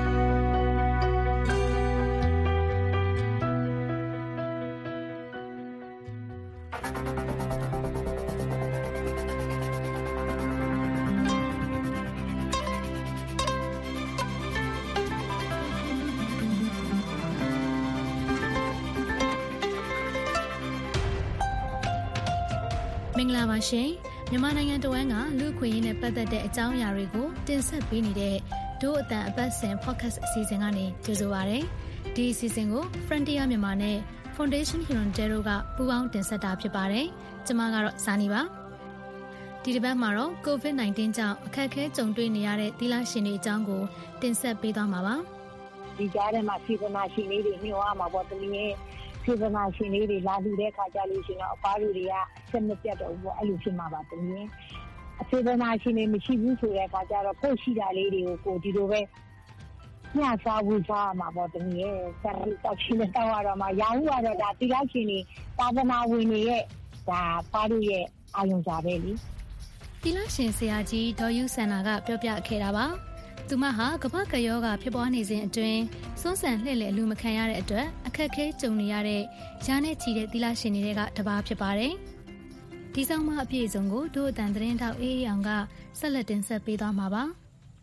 မင်္ဂလာပါရှင်မြန်မာနိုင်ငံတဝန်းကလူ့အခွင့်အရေးနဲ့ပတ်သက်တဲ့အကြောင်းအရာတွေကိုတင်ဆက်ပေးနေတဲ့ဒို့အတန်အပတ်စဉ် podcast အစီအစဉ်ကနေကြိုဆိုပါရစေ။ဒီအစီအစဉ်ကို Frontier မြန်မာနဲ့ Foundation Hirondelle ကပူးပေါင်းတင်ဆက်တာဖြစ်ပါတယ်။ကျွန်မကတော့ဇာနီပါ။ဒီတစ်ပတ်မှာတော့ COVID-19 ကြောင့်အခက်အခဲကြုံတွေ့နေရတဲ့သီလရှင်တွေအကြောင်းကိုတင်ဆက်ပေးသွားမှာပါ။ဒီကြားထဲမှာစေတနာရှင်လေးတွေညှို့ရမှာပေါ့တမီးရဲ့စေတနာရှင်လေးတွေလာလူတဲ့ခါကြလို့ရှိရင်တော့အဖားတွေကဆက်မပြတ်တော့ဘူးပေါ့အဲ့လိုဖြစ်မှာပါတမီးစေတနာရှင်တွေမရှိဘူးဆိုတဲ့ခါကျတော့ကိုယ်ရှိတာလေးတွေကိုဒီလိုပဲညစားဝူစားမှာပေါ့တမီးရဲ့ဆက်ပြီးတောက်ရှင်နဲ့တောက်ရတော့မှရောင်းရတော့ဒါတိလိုက်ရှင်တွေသာသနာဝင်တွေရဲ့ဒါဖားတို့ရဲ့အာယုံစားပဲလေတိလိုက်ရှင်ဆရာကြီးဒေါ်ယူဆန္နာကပြောပြခဲ့တာပါသူမဟာကမ္ဘာ့ကပ်ရောဂါဖြစ်ပွားနေစဉ်အတွင်းစွန့်ဆန်လှည့်လည်အလူမခံရတဲ့အတွက်အခက်အခဲကြုံနေရတဲ့ရာနဲ့ချီတဲ့သီလရှင်တွေကတပါးဖြစ်ပါတယ်။ဒီဆောင်မအပြည့်အစုံကိုတို့အတန်သတင်းထောက်အေးအောင်ကဆက်လက်တင်ဆက်ပေးသွားမှာပါ။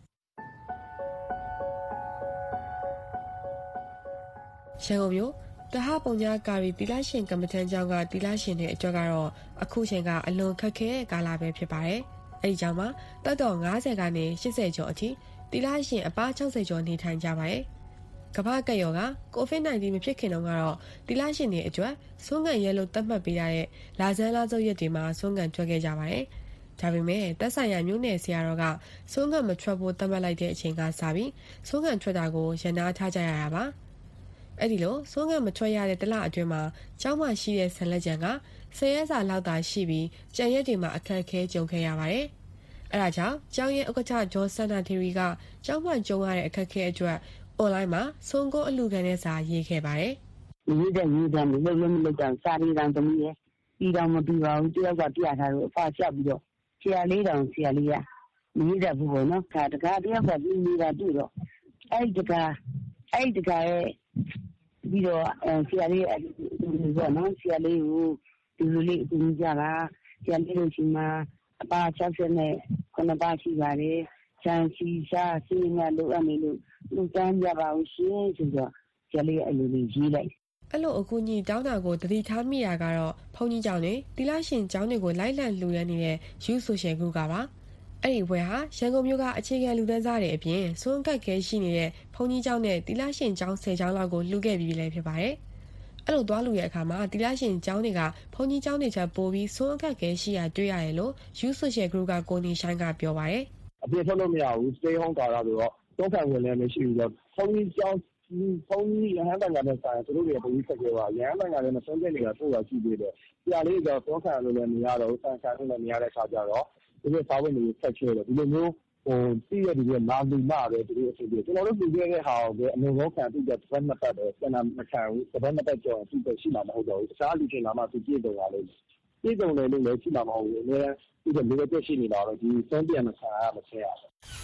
ရန်ကုန်မြို့တဟပုံညာကာရီတီလာရှင်ကမ္မထန်ကျောင်းကတီလာရှင်တွေအတွက်ကတော့အခုချိန်ကအလွန်ခက်ခဲတဲ့ကာလပဲဖြစ်ပါတယ်။အဲဒီကျောင်းမှာတက်တော်90ကနေ80ကျော်အထိတီလာရှင်အပါ60ကျော်နေထိုင်ကြပါတယ်။ကမ္ဘာ့ကပ်ရောဂါ COVID-19 မဖြစ်ခင်တုန်းကတော့တီလာရှင်တွေအတွက်ဆုံးခံရဲလို့သတ်မှတ်ပေးရတဲ့လာဇန်လာစုပ်ရက်တွေမှာဆုံးခံထွက်ခဲ့ကြပါတယ်။ဒါပေမဲ့တက်ဆိုင်ရာမြို့နယ်ဆရာတော်ကဆုံးခံမထွက်ဖို့သတ်မှတ်လိုက်တဲ့အချိန်ကစပြီးဆုံးခံထွက်တာကိုရန်နာထားကြရတာပါ။အဲ့ဒီလိုဆုံးခံမထွက်ရတဲ့တလအတွင်းမှာကျောင်းမှာရှိတဲ့ဆန်လက်ကျန်က10ရက်စာလောက်သာရှိပြီးကျန်ရက်တွေမှာအခက်အခဲကြုံခဲ့ရပါတယ်။အဲဒါကြောင့်ကျောင်းရဲ့ဥက္ကဋ္ဌဂျော်စန်နာသီရီကကျောင်းမှာကြုံရတဲ့အခက်အခဲအတွက်အွန်လိုင်းမှာဆုံးကိုအလူခံတဲ့စာရေးခဲ့ပါတယ်။ရေးတဲ့မလုပ်ကြစာရီတန်းသမီးရဲ့ပြီးတော့မပြီးပါဘူးတယောက်ကပြထားလို့အဖချက်ပြီးတော့ဆရာလေးကရေးတဲ့ဘူးပေါ့နော်။တကားတယောက်ကပြီးနေတာတွေ့တော့အဲ့တကားရဲ့ပြီးတော့ဆရာလေးပေါ့နော်ဆရာလေးကိုဒီလိုလေးအကူကြတာဆရာလေးတို့ရှိမှာအပါ60နဲ့9ပါရှိပါတယ်ချမ်းစီစားစီးနဲ့လိုအပ်နေလို့လူတန်းကြပါဦးရှင်ဆိုတော့ဆရာလေးအလိုလေးရေးလိုက်အဲ့လိုအကူကြီးတောင်းတာကိုတတိထားမိတာကတော့ဘုန်းကြီးကျောင်းတွေတီလာရှင်ကျောင်းတွေကိုလိုက်လံလှူရနေတဲ့ Youth Social Group ကပါအဲ့ဒီဘွဲဟာရန်ကုန်မြို့ကအခြေခံလူတန်းစားတွေအပြင်စွန့်ကတ်ခဲရှိနေတဲ့ဘုန်းကြီးကျောင်းနဲ့တီလာရှင်ကျောင်း10ကျောင်းလောက်ကိုလှူခဲ့ပြီးလည်းဖြစ်ပါတယ်။အဲ့လိုသွားလှူရဲ့အခါမှာတီလာရှင်ကျောင်းတွေကဘုန်းကြီးကျောင်းတွေချက်ပို့ပြီးစွန့်ကတ်ခဲရှိရတွေ့ရတယ်လို့ Youth Social Group ကကိုနေဆိုင်ကပြောပါတယ်။အပြည့်ထုတ်လို့မရဘူး stay home ကာလဆိုတော့သုံးခံဝင်လည်းမရှိဘူးတော့ဘုန်းကြီးကျောင်းဘုန်းကြီးရဟန်းတန်ခါနဲ့ဆိုင်သူတို့တွေပုံကြီးဆက်ကြပါရဟန်းတန်ခါနဲ့မဆုံးဖြတ်နေတာပို့တာရှိသေးတယ်။ဆရာလေးကသုံးခံလို့လည်းမရတော့ဘူးဆန်ခံလို့လည်းမရတဲ့အခါကျတော့ဒီလိုစာဝင်တွေဆက်ချဲတယ်ဒီလိုမျိုးသိရတဲ့နာလူမပဲဒီလိုအဖြစ်ကျွန်တော်တို့ပြည်ခဲ့တဲ့ဟာကိုအလုံးစုံခံပြီးတော့တစ်ပတ်တော့စနမခံဘူးတစ်ပတ်ကြောင်သူ့ပဲရှိမှာမဟုတ်တော့ဘူးတခြားလူချင်းလာမှသူပြည့်စုံလာလို့ပြည့်စုံတယ်လို့လည်းရှိမှာမဟုတ်ဘူးလည်းဒီလိုမျိုးပြည့်ရှိနေတာတော့ဒီစမ်းပြန်မခံရမဆဲရ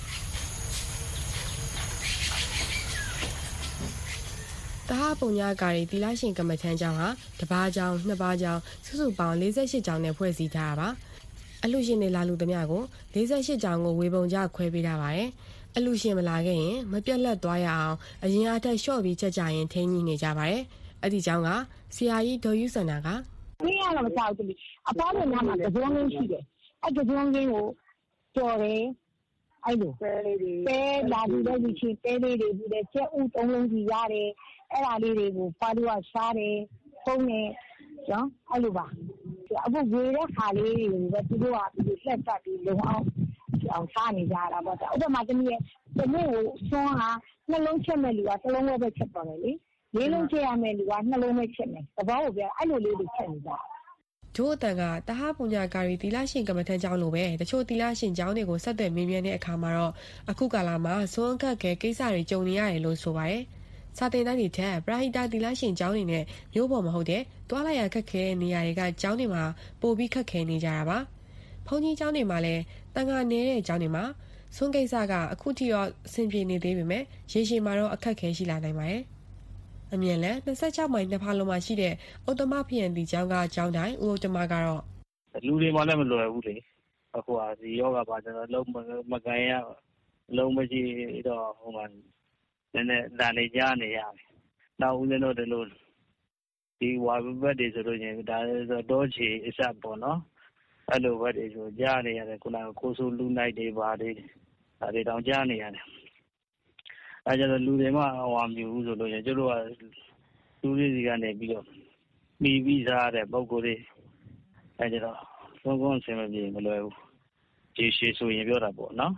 တဟပုံညာကာရီတီလာရှင်ကမ္မထန်ကျောင်းဟာတစ်ပါးကျောင်းနှစ်ပါးကျောင်းစုစုပေါင်း48ကျောင်းနဲ့ဖွဲ့စည်းထားတာပါအလူရှင်တွေလာလူသမျှကို48ကျောင်းကိုဝေပုံကြခွဲပေးထားပါတယ်အလူရှင်မလာခဲ့ရင်မပြတ်လက်သွားရအောင်အရင်အထက်လျှော့ပြီးချက်ကြရင်ထိန်းညှိနေကြပါတယ်အဲ့ဒီကျောင်းကဆရာကြီးဒေါ်ယူစန္ဒာကမင်းရတော့မကြောက်ဘူးအပေါင်းနဲ့နားမှာကြုံရင်းရှိတယ်အဲ့ကြုံရင်းကိုကြော်တယ်အဲ့လိုတဲလာပြီးတော့ဒီချင်းတဲလေးတွေပြီးတဲ့ကျက်ဥ3လုံးကြီးရတယ်အဲ့ဒါလေးတွေကိုဖားလို့ရှားတယ်ဖုံးနေနော်အဲ့လိုပါအခုဝေတဲ့ခါလေးတွေပဲသူတို့ကဒီလက်တက်ပြီးလုံအောင်စားနေကြတာပေါ့ဥပမာတမီးရဲ့တမီးကိုဆွမ်းဟာနှလုံးချက်မဲ့လူကတစ်လုံးပဲချက်ပါမယ်လေလေးလုံးချက်ရမယ့်လူကနှလုံးပဲချက်မယ်သဘောကိုပြောအဲ့လိုလေးတွေချက်နေကြဂျိုးအတန်ကတဟပုံညာကာရီတီလာရှင်ကမ္မထန်ကျောင်းလိုပဲတချို့တီလာရှင်ကျောင်းတွေကိုဆက်သွယ်မေးမြန်းတဲ့အခါမှာတော့အခုကာလမှာစွန့်ကတ်ခဲကိစ္စတွေကြုံနေရတယ်လို့ဆိုပါတယ်စာတင်တိုင်းတွေထက်ပရာဟိတာတီလာရှင်ကျောင်းတွေနဲ့မျိုးပေါ်မဟုတ်တဲ့တွားလိုက်ရခက်ခဲတဲ့နေရာတွေကကျောင်းတွေမှာပိုပြီးခက်ခဲနေကြတာပါဘုန်းကြီးကျောင်းတွေမှာလည်းတန်ခါနေတဲ့ကျောင်းတွေမှာစွန့်ကိစ္စကအခုထိတော့အဆင်ပြေနေသေးပေမဲ့ရေရှည်မှာတော့အခက်ခဲရှိလာနိုင်ပါတယ်အမြင်လဲ26မိုင်နှစ်ဖာလုံးမှာရှိတဲ့ဥတ္တမဖျံတီကျောင်းကကျောင်းတိုင်းဥတ္တမကတော့လူတွေမှလည်းမလွယ်ဘူးလေအခုကဒီယောဂပါကျွန်တော်လုံးမကန်ရလုံးမရှိတော့ဟိုမှာနည်းနည်းဒါနေကြနေရတယ်နောက်ဦးဇင်းတို့ဒီလိုဒီဝါဘက်တွေဆိုလို့ရင်ဒါဆိုတော့ချီအစပ်ပေါ့နော်အဲ့လိုဘက်တွေဆိုကြားနေရတယ်ခုနကကိုဆိုလူနိုင်တွေပါတွေဒါတွေတောင်ကြားနေရတယ်အဲ့ကျတော့လူတွေမှဟောမျိုးဆိုလို့ရင်ကျတို့ကလူတွေစီကနေပြီးတော့မိပြီးစားတဲ့ပုံကိုယ်တွေအဲ့ကျတော့သုံးကုန်းဆင်မပြေမလွယ်ဘူးဒီရှိဆိုရင်ပြောတာပေါ့နော်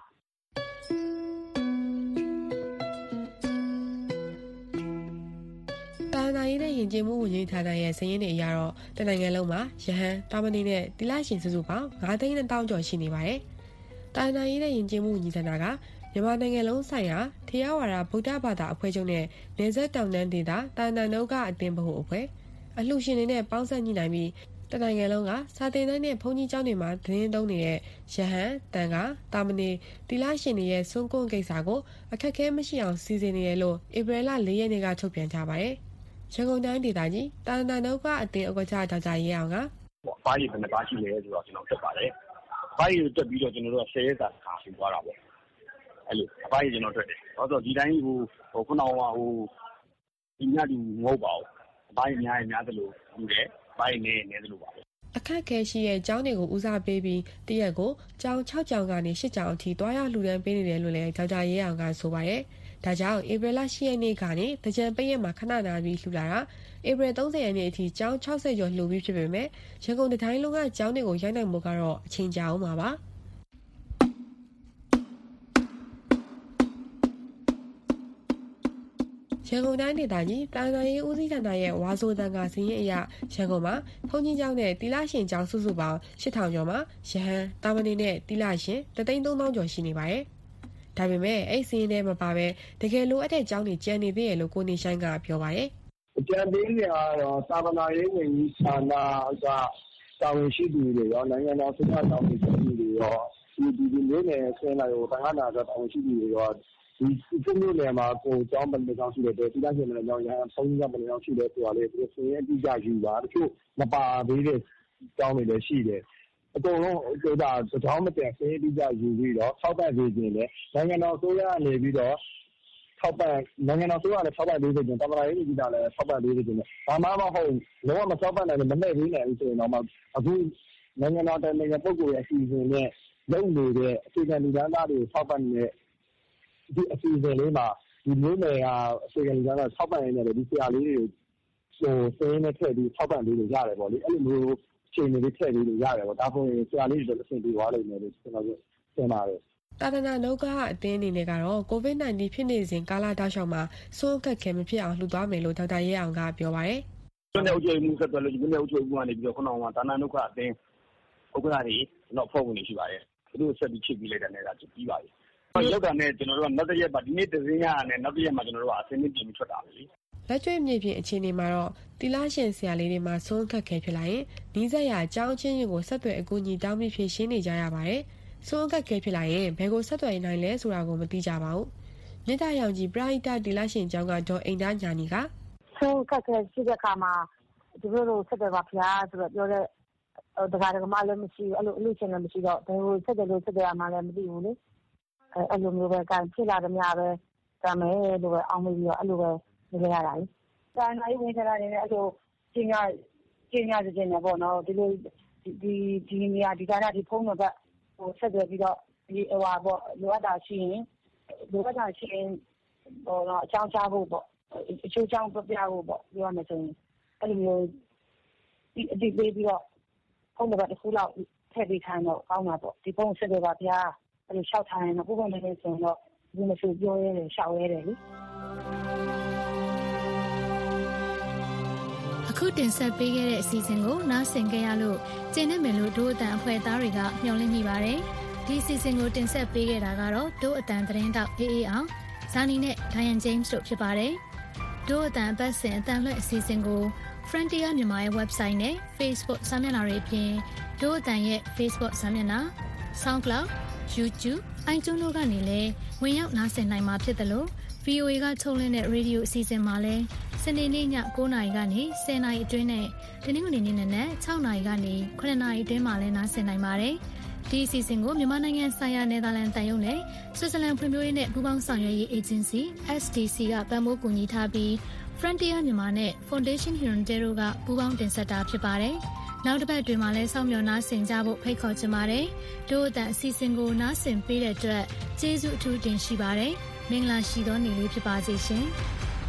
တာနာရေးနဲ့ယဉ်ကျေးမှုဝန်ကြီးဌာနရဲ့စာရင်းတွေအရတော့တနိုင်ငံလုံးမှာရဟန်းတာမဏိနဲ့တိလရှင်စုစုပေါင်း9,200,000ကျော်ရှိနေပါတယ်။တာနာရေးနဲ့ယဉ်ကျေးမှုဝန်ကြီးဌာနကမြန်မာနိုင်ငံလုံးဆိုင်ရာထေရဝါဒဗုဒ္ဓဘာသာအဖွဲ့ချုပ်နဲ့နယ်စပ်တောင်တန်းဒေသတာနာနုကအသင်းဗဟိုအဖွဲ့အလှူရှင်တွေနဲ့ပေါင်းစပ်ညှိနှိုင်းပြီးတတနိုင်ငံလုံးကစာသင်တန်းနဲ့ဘုန်းကြီးကျောင်းတွေမှာသတင်းသုံးနေတဲ့ရဟန်းတန်ခါတာမဏေတီလာရှင်တွေရဲ့စွန့်ကွန်းကိစ္စကိုအခက်အခဲမရှိအောင်စီစဉ်နေတယ်လို့ဧပြီလ 4 ရက်နေ့ကထုတ်ပြန်ကြပါတယ်။ရန်ကုန်တိုင်းဒေသကြီးတာနာနုကအတင်းဥက္ကဋ္ဌဒေါက်တာရေးအောင်ကဘာကြီးဘယ်နှပါရှိလဲဆိုတော့ကျွန်တော်တက်ပါတယ်။ဘာကြီးတက်ပြီးတော့ကျွန်တော်တို့10ရက်စာခါပြီးသွားတာပေါ့။အဲ့လိုဘာကြီးကျွန်တော်တက်တယ်။ဆိုတော့ဒီတိုင်းခုနကဒီညတူမဟုတ်ပါဘူး။ဘာကြီးများသလိုလူတယ်။ဘာကြီးနေသလိုပါပဲ။အခက်အခဲရှိတဲ့ကျောင်းတွေကိုဦးစားပေးပြီးတရက်ကိုကျောင်း6ကျောင်းကနေ8ကျောင်းအထိတွားရောက်လှူဒန်းပေးနေတယ်လို့လည်းဒေါက်တာရေးအောင်ကဆိုပါတယ်။ဒါကြောင့်ဧပြီလ 10 ရက်နေ့ကနေတကြံပိတ်ရက်မှာခဏနာပြီးလှူလာတာဧပြီ 30 ရက်နေ့အထိကျောင်း60ကျော်လှူပြီးဖြစ်ပေမဲ့ရန်ကုန်တိုင်းလုံးကကျောင်းတွေကိုရိုက်နိုင်မှုကတော့အချိန်ကြာအောင်ပါပါ။ရန်ကုန်တိုင်းဒေသကြီးတာနာရေးဦးစီးဌာနရဲ့ဝါဆိုတန်ကစည်းရင်အရရန်ကုန်မှာဘုန်းကြီးကျောင်းနဲ့တီလာရှင်ကျောင်းစုစုပေါင်း 8000 ကျော်မှာရဟန်းတာမဏေနဲ့တီလာရှင် 330,000 ကျော်ရှိနေပါတယ်။ဒါပေမဲ့အဲ့စည်းရင်ထဲမှာပါပဲတကယ်လိုအပ်တဲ့ကျောင်းတွေကျန်နေသေးတယ်လို့ကိုနေဆိုင်ကပြောပါတယ်။ကျန်သေးတယ်ကတော့သာသနာရေးဝန်ကြီးဌာနကတာဝန်ရှိသူတွေရောနိုင်ငံတော်စစ်တပ်တာဝန်ရှိသူတွေရောဒီမျိုးနဲ့ဆင်းလာရောတန်ခါနာကတာဝန်ရှိသူတွေရောဒီစုမျိုးနယ်မှာကိုကျောင်းပလင်ကျောင်းရှိတယ်တီလာရှင်နယ်ကျောင်းရဟန်းဘုန်းကြီးကျောင်းပလင်ကျောင်းရှိတယ်ဆိုတာလေသူစင်းရဲတိကျယူပါတချို့မပါသေးတဲ့ကျောင်းတွေလည်းရှိတယ်အကုန်လုံးဒါကြောင်းမတန်စင်းရဲတိကျယူပြီးတော့ထောက်ပံ့ပေးခြင်းနဲ့နိုင်ငံတော်ဆိုရနေပြီးတော့နိုင်ငံတော်ဆိုရလည်းထောက်ပံ့ပေးခြင်းတမန်တော်ရေးကြီးတာလည်းထောက်ပံ့ပေးခြင်းဘာမှမဟုတ်လုံးဝမထောက်ပံ့နိုင်လည်းမနဲ့ပေးနိုင်ဘူးဆိုရင်တော့အခုနိုင်ငံတော်တိုင်ပင်ခံပုဂ္ဂိုလ်ရဲ့အစီအစဉ်နဲ့လုပ်နေတဲ့အခြေခံလူတန်းသားတွေထောက်ပံ့နေတဲ့ဒီအစီအစဉ်လေးမှာဒီမျိုးနယ်ကအခြေခံလူတန်းသားထောက်ပံ့နေတယ်ဒီဆရာလေးတွေကိုစင်းနဲ့ထည့်ပြီးထောက်ပံ့ပေးလို့ရတယ်ပေါ့လေအဲ့လိုမျိုးအခြေအနေလေးထည့်ပေးလို့ရတယ်ပေါ့ဒါဆိုရင်ဆရာလေးတွေလည်းအဆင်ပြေသွားလိမ့်မယ်လို့ကျွန်တော်ထင်ပါတယ်တာသနာနုကအတင်းအနေနဲ့ကတော့ COVID-19 ဖြစ်နေစဉ်ကာလတောက်လျှောက်မှာစိုးအခက်ခဲမဖြစ်အောင်လှူသွားမယ်လို့ဒေါက်တာရဲအောင်ကပြောပါတယ်။ကျွန်တော်အုပ်ချုပ်မှုဆက်သွယ်လို့ကျွန်တော်အုပ်ချုပ်မှုကနေပြီးတော့ခုနကတာနာနုကအတင်းဥက္ကဋ္ဌတွေတော့ဖွဲ့ဝင်နေရှိပါတယ်။သူတို့ဆက်ပြီးဖြစ်ပြီးလိုက်တဲ့နယ်ကပြီးပါပြီ။လောက်တာနဲ့ကျွန်တော်တို့ကနောက်တစ်ရက်ပါဒီနေ့တစင်းရနဲ့နောက်တစ်ရက်မှာကျွန်တော်တို့ကအစင်းနဲ့ပြင်ပြီးထွက်တာပဲလေ။လက်ကျွေးမြေပြင်အခြေအနေမှာတော့တီလာရှင်ဆရာလေးတွေမှာစိုးအခက်ခဲဖြစ်လာရင်နီးစပ်ရာအကြောင်းချင်းတွေကိုဆက်သွယ်အကူအညီတောင်းပြီးဖြေရှင်းနေကြရပါတယ်။စိုးအခက်ခဲဖြစ်လာရင်ဘယ်ကိုဆက်သွယ်နိုင်လဲဆိုတာကိုမသိကြပါဘူး။မြစ်တာရောင်ကြီးပရိဟိတတီလာရှင်ကျောင်းကဒေါ်အိမ်သားညာနီကစိုးအခက်ခဲဖြစ်တဲ့အခါမှာသူတို့ဆက်သွယ်ပါဖျားဆိုတော့ပြောတဲ့တရားဓမ္မလည်းမရှိဘူးအဲ့လိုအလို့ချင်းလည်းမရှိတော့ဘယ်ကိုဆက်သွယ်လို့ဆက်သွယ်ရမှလည်းမသိဘူးလေအဲ့လိုမျိုးပဲကံဖြစ်လာတဲ့များပဲဒါမယ်လို့ပဲအောင်ပြီးတော့အဲ့လိုပဲနေကြရတာလေ။ဒါနိုင်ဝင်ကြတာနေအဲ့လိုကျင်းရခြင်းနဲ့ပေါ့နော်ဒီလိုဒီနေရာဒီကားဒီဖုန်းနံပါတ်ဆက်သွယ်ပြီးတော့ဒီပေါ့လိုအပ်တာရှိရင်ပေါ့နော်အကြောင်းကြားဖို့ပေါ့အချိုးချောင်းပြပြဖို့ပေါ့ပြောရမယ်ဆိုရင်အဲ့လိုမျိုးအတိပေးပြီးတော့ဖုန်းနံပါတ်တစ်ခုလောက်ထည့်ပေးထားတော့ကောင်းတာပေါ့ဒီဖုန်းဆက်သွယ်ပါဗျာအဲ့လိုလျှောက်ထားရင်တော့ပုံမှန်လေးဆိုရင်တော့ဒီလိုဆိုပြောရဲတယ်လျှောက်ရဲတယ်လေအခုတင်ဆက်ပေးခဲ့တဲ့အစီအစဉ်ကိုနားဆင်ကြရလို့ကျင်းနေမယ်လို့ဒို့အတန်အဖွဲ့သားတွေကမျှော်လင့်မိပါတယ်။ဒီအစီအစဉ်ကိုတင်ဆက်ပေးခဲ့တာကတော့ဒို့အတန်သတင်းတောက်အေးအေးအောင်ဇာနီနဲ့ Diane James တို့ဖြစ်ပါတယ်။ဒို့အတန်အပတ်စဉ်အတန်လွှင့်အစီအစဉ်ကို Frontier မြန်မာရဲ့ website နဲ့ Facebook စာမျက်နှာတွေအပြင်ဒို့အတန်ရဲ့ Facebook စာမျက်နှာ SoundCloud YouTube iTunes တို့ကနေလည်းဝင်ရောက်နားဆင်နိုင်မှာဖြစ်တယ်လို့ VOA ကထုတ်လွှင့်တဲ့ရေဒီယိုအစီအစဉ်မှာလည်းစနေနေ့ည9:00 နာရီကနေ10:00 နာရီအတွင်းနဲ့တနင်္ဂနွေနေ့နက်6:00 နာရီကနေ9:00 နာရီအတွင်းမှာလည်းနားဆင်နိုင်ပါတယ်။ဒီအစီအစဉ်ကိုမြန်မာနိုင်ငံဆိုင်ရာနယ်သာလန်တန်ယုံနဲ့ဆွစ်ဇာလန်ဖွံ့ဖြိုးရေးနဲ့ပူးပေါင်းဆောင်ရွက်ရေးအေဂျင်စီ SDC ကပံ့ပိုးကူညီထားပြီး Frontier မြန်မာနဲ့ Foundation Hirondero ကပူးပေါင်းတင်ဆက်တာဖြစ်ပါတယ်။နောက်တစ်ပတ်တွင်မှလည်းစောင့်မျှော်နားဆင်ကြဖို့ဖိတ်ခေါ်ချင်ပါတယ်။တို့အတန်အစီအစဉ်ကိုနားဆင်ပေးတဲ့အတွက်ကျေးဇူးအထူးတင်ရှိပါတယ်။မင်္ဂလာရှိသောနေ့လေးဖြစ်ပါစေရှင်။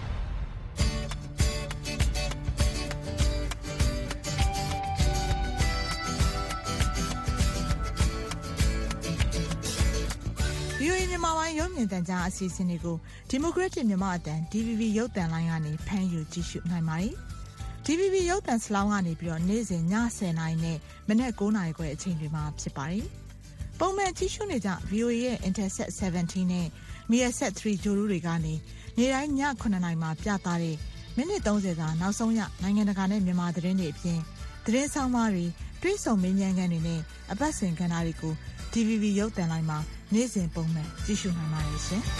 VOA မြန်မာပိုင်းရုပ်မြင်သံကြားအစီအစဉ်တွေကို Democratic မြန်မာအတန် DVB ရုပ်သံလိုင်းကနေဖမ်းယူကြည့်ရှုနိုင်ပါတယ်။ DVB ရုပ်သံစလောင်းကနေပြီးတော့နေ့စဉ်ည10:00 နာရီနဲ့မနက်9:00 နာရီခွဲအချိန်တွေမှာဖြစ်ပါတယ်။ပုံမှန်ကြည့်ရှုနေကြ VOA ရဲ့ Intelsat 17နဲ့ Measat 3 ဂျိုရူတွေကနေနေ့တိုင်းည9:00 နာရီမှာပြသတဲ့မိနစ်30စာနောက်ဆုံးရနိုင်ငံတကာနဲ့မြန်မာသတင်းတွေအပြင်သတင်းဆောင်မတွေတွေးဆုံမင်းဉဏ်ခန်းတွေနဲ့အပတ်စဉ်ကဏ္ဍတွေကို DVB ရုပ်သံလိုင်းမှာနေ့စဉ်ပုံမှန်ကြည့်ရှုနိုင်ပါတယ်ရှင်။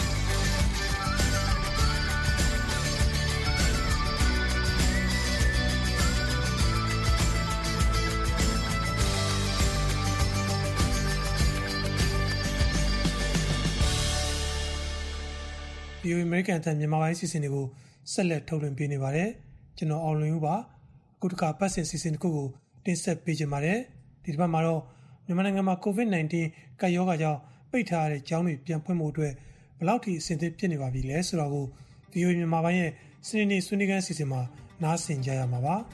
VOA American တန်မြန်မာပိုင်းစီစဉ်တွေကိုဆက်လက်ထုတ်လွှင့်ပေးနေပါတယ်။ကျွန်တော်အောင်လွင်ဦးပါ။အခုတစ်ခါပတ်စဉ်စီစဉ်တစ်ခုကိုတင်ဆက်ပေးကြပါမယ်။ဒီတစ်ပတ်မှာတော့မြန်မာနိုင်ငံမှာ COVID-19 ကပ်ရောဂါကြောင့်ပိတ်ထားရတဲ့ကျောင်းတွေပြန်ဖွင့်ဖို့အတွက်ဘယ်လောက်ထိအဆင်သင့်ဖြစ်နေပါပြီလဲဆိုတော့ကို VOA မြန်မာပိုင်းရဲ့စနေနေ့ဆွေးနွေးခန်းစီစဉ်မှာနားဆင်ကြရမှာပါ။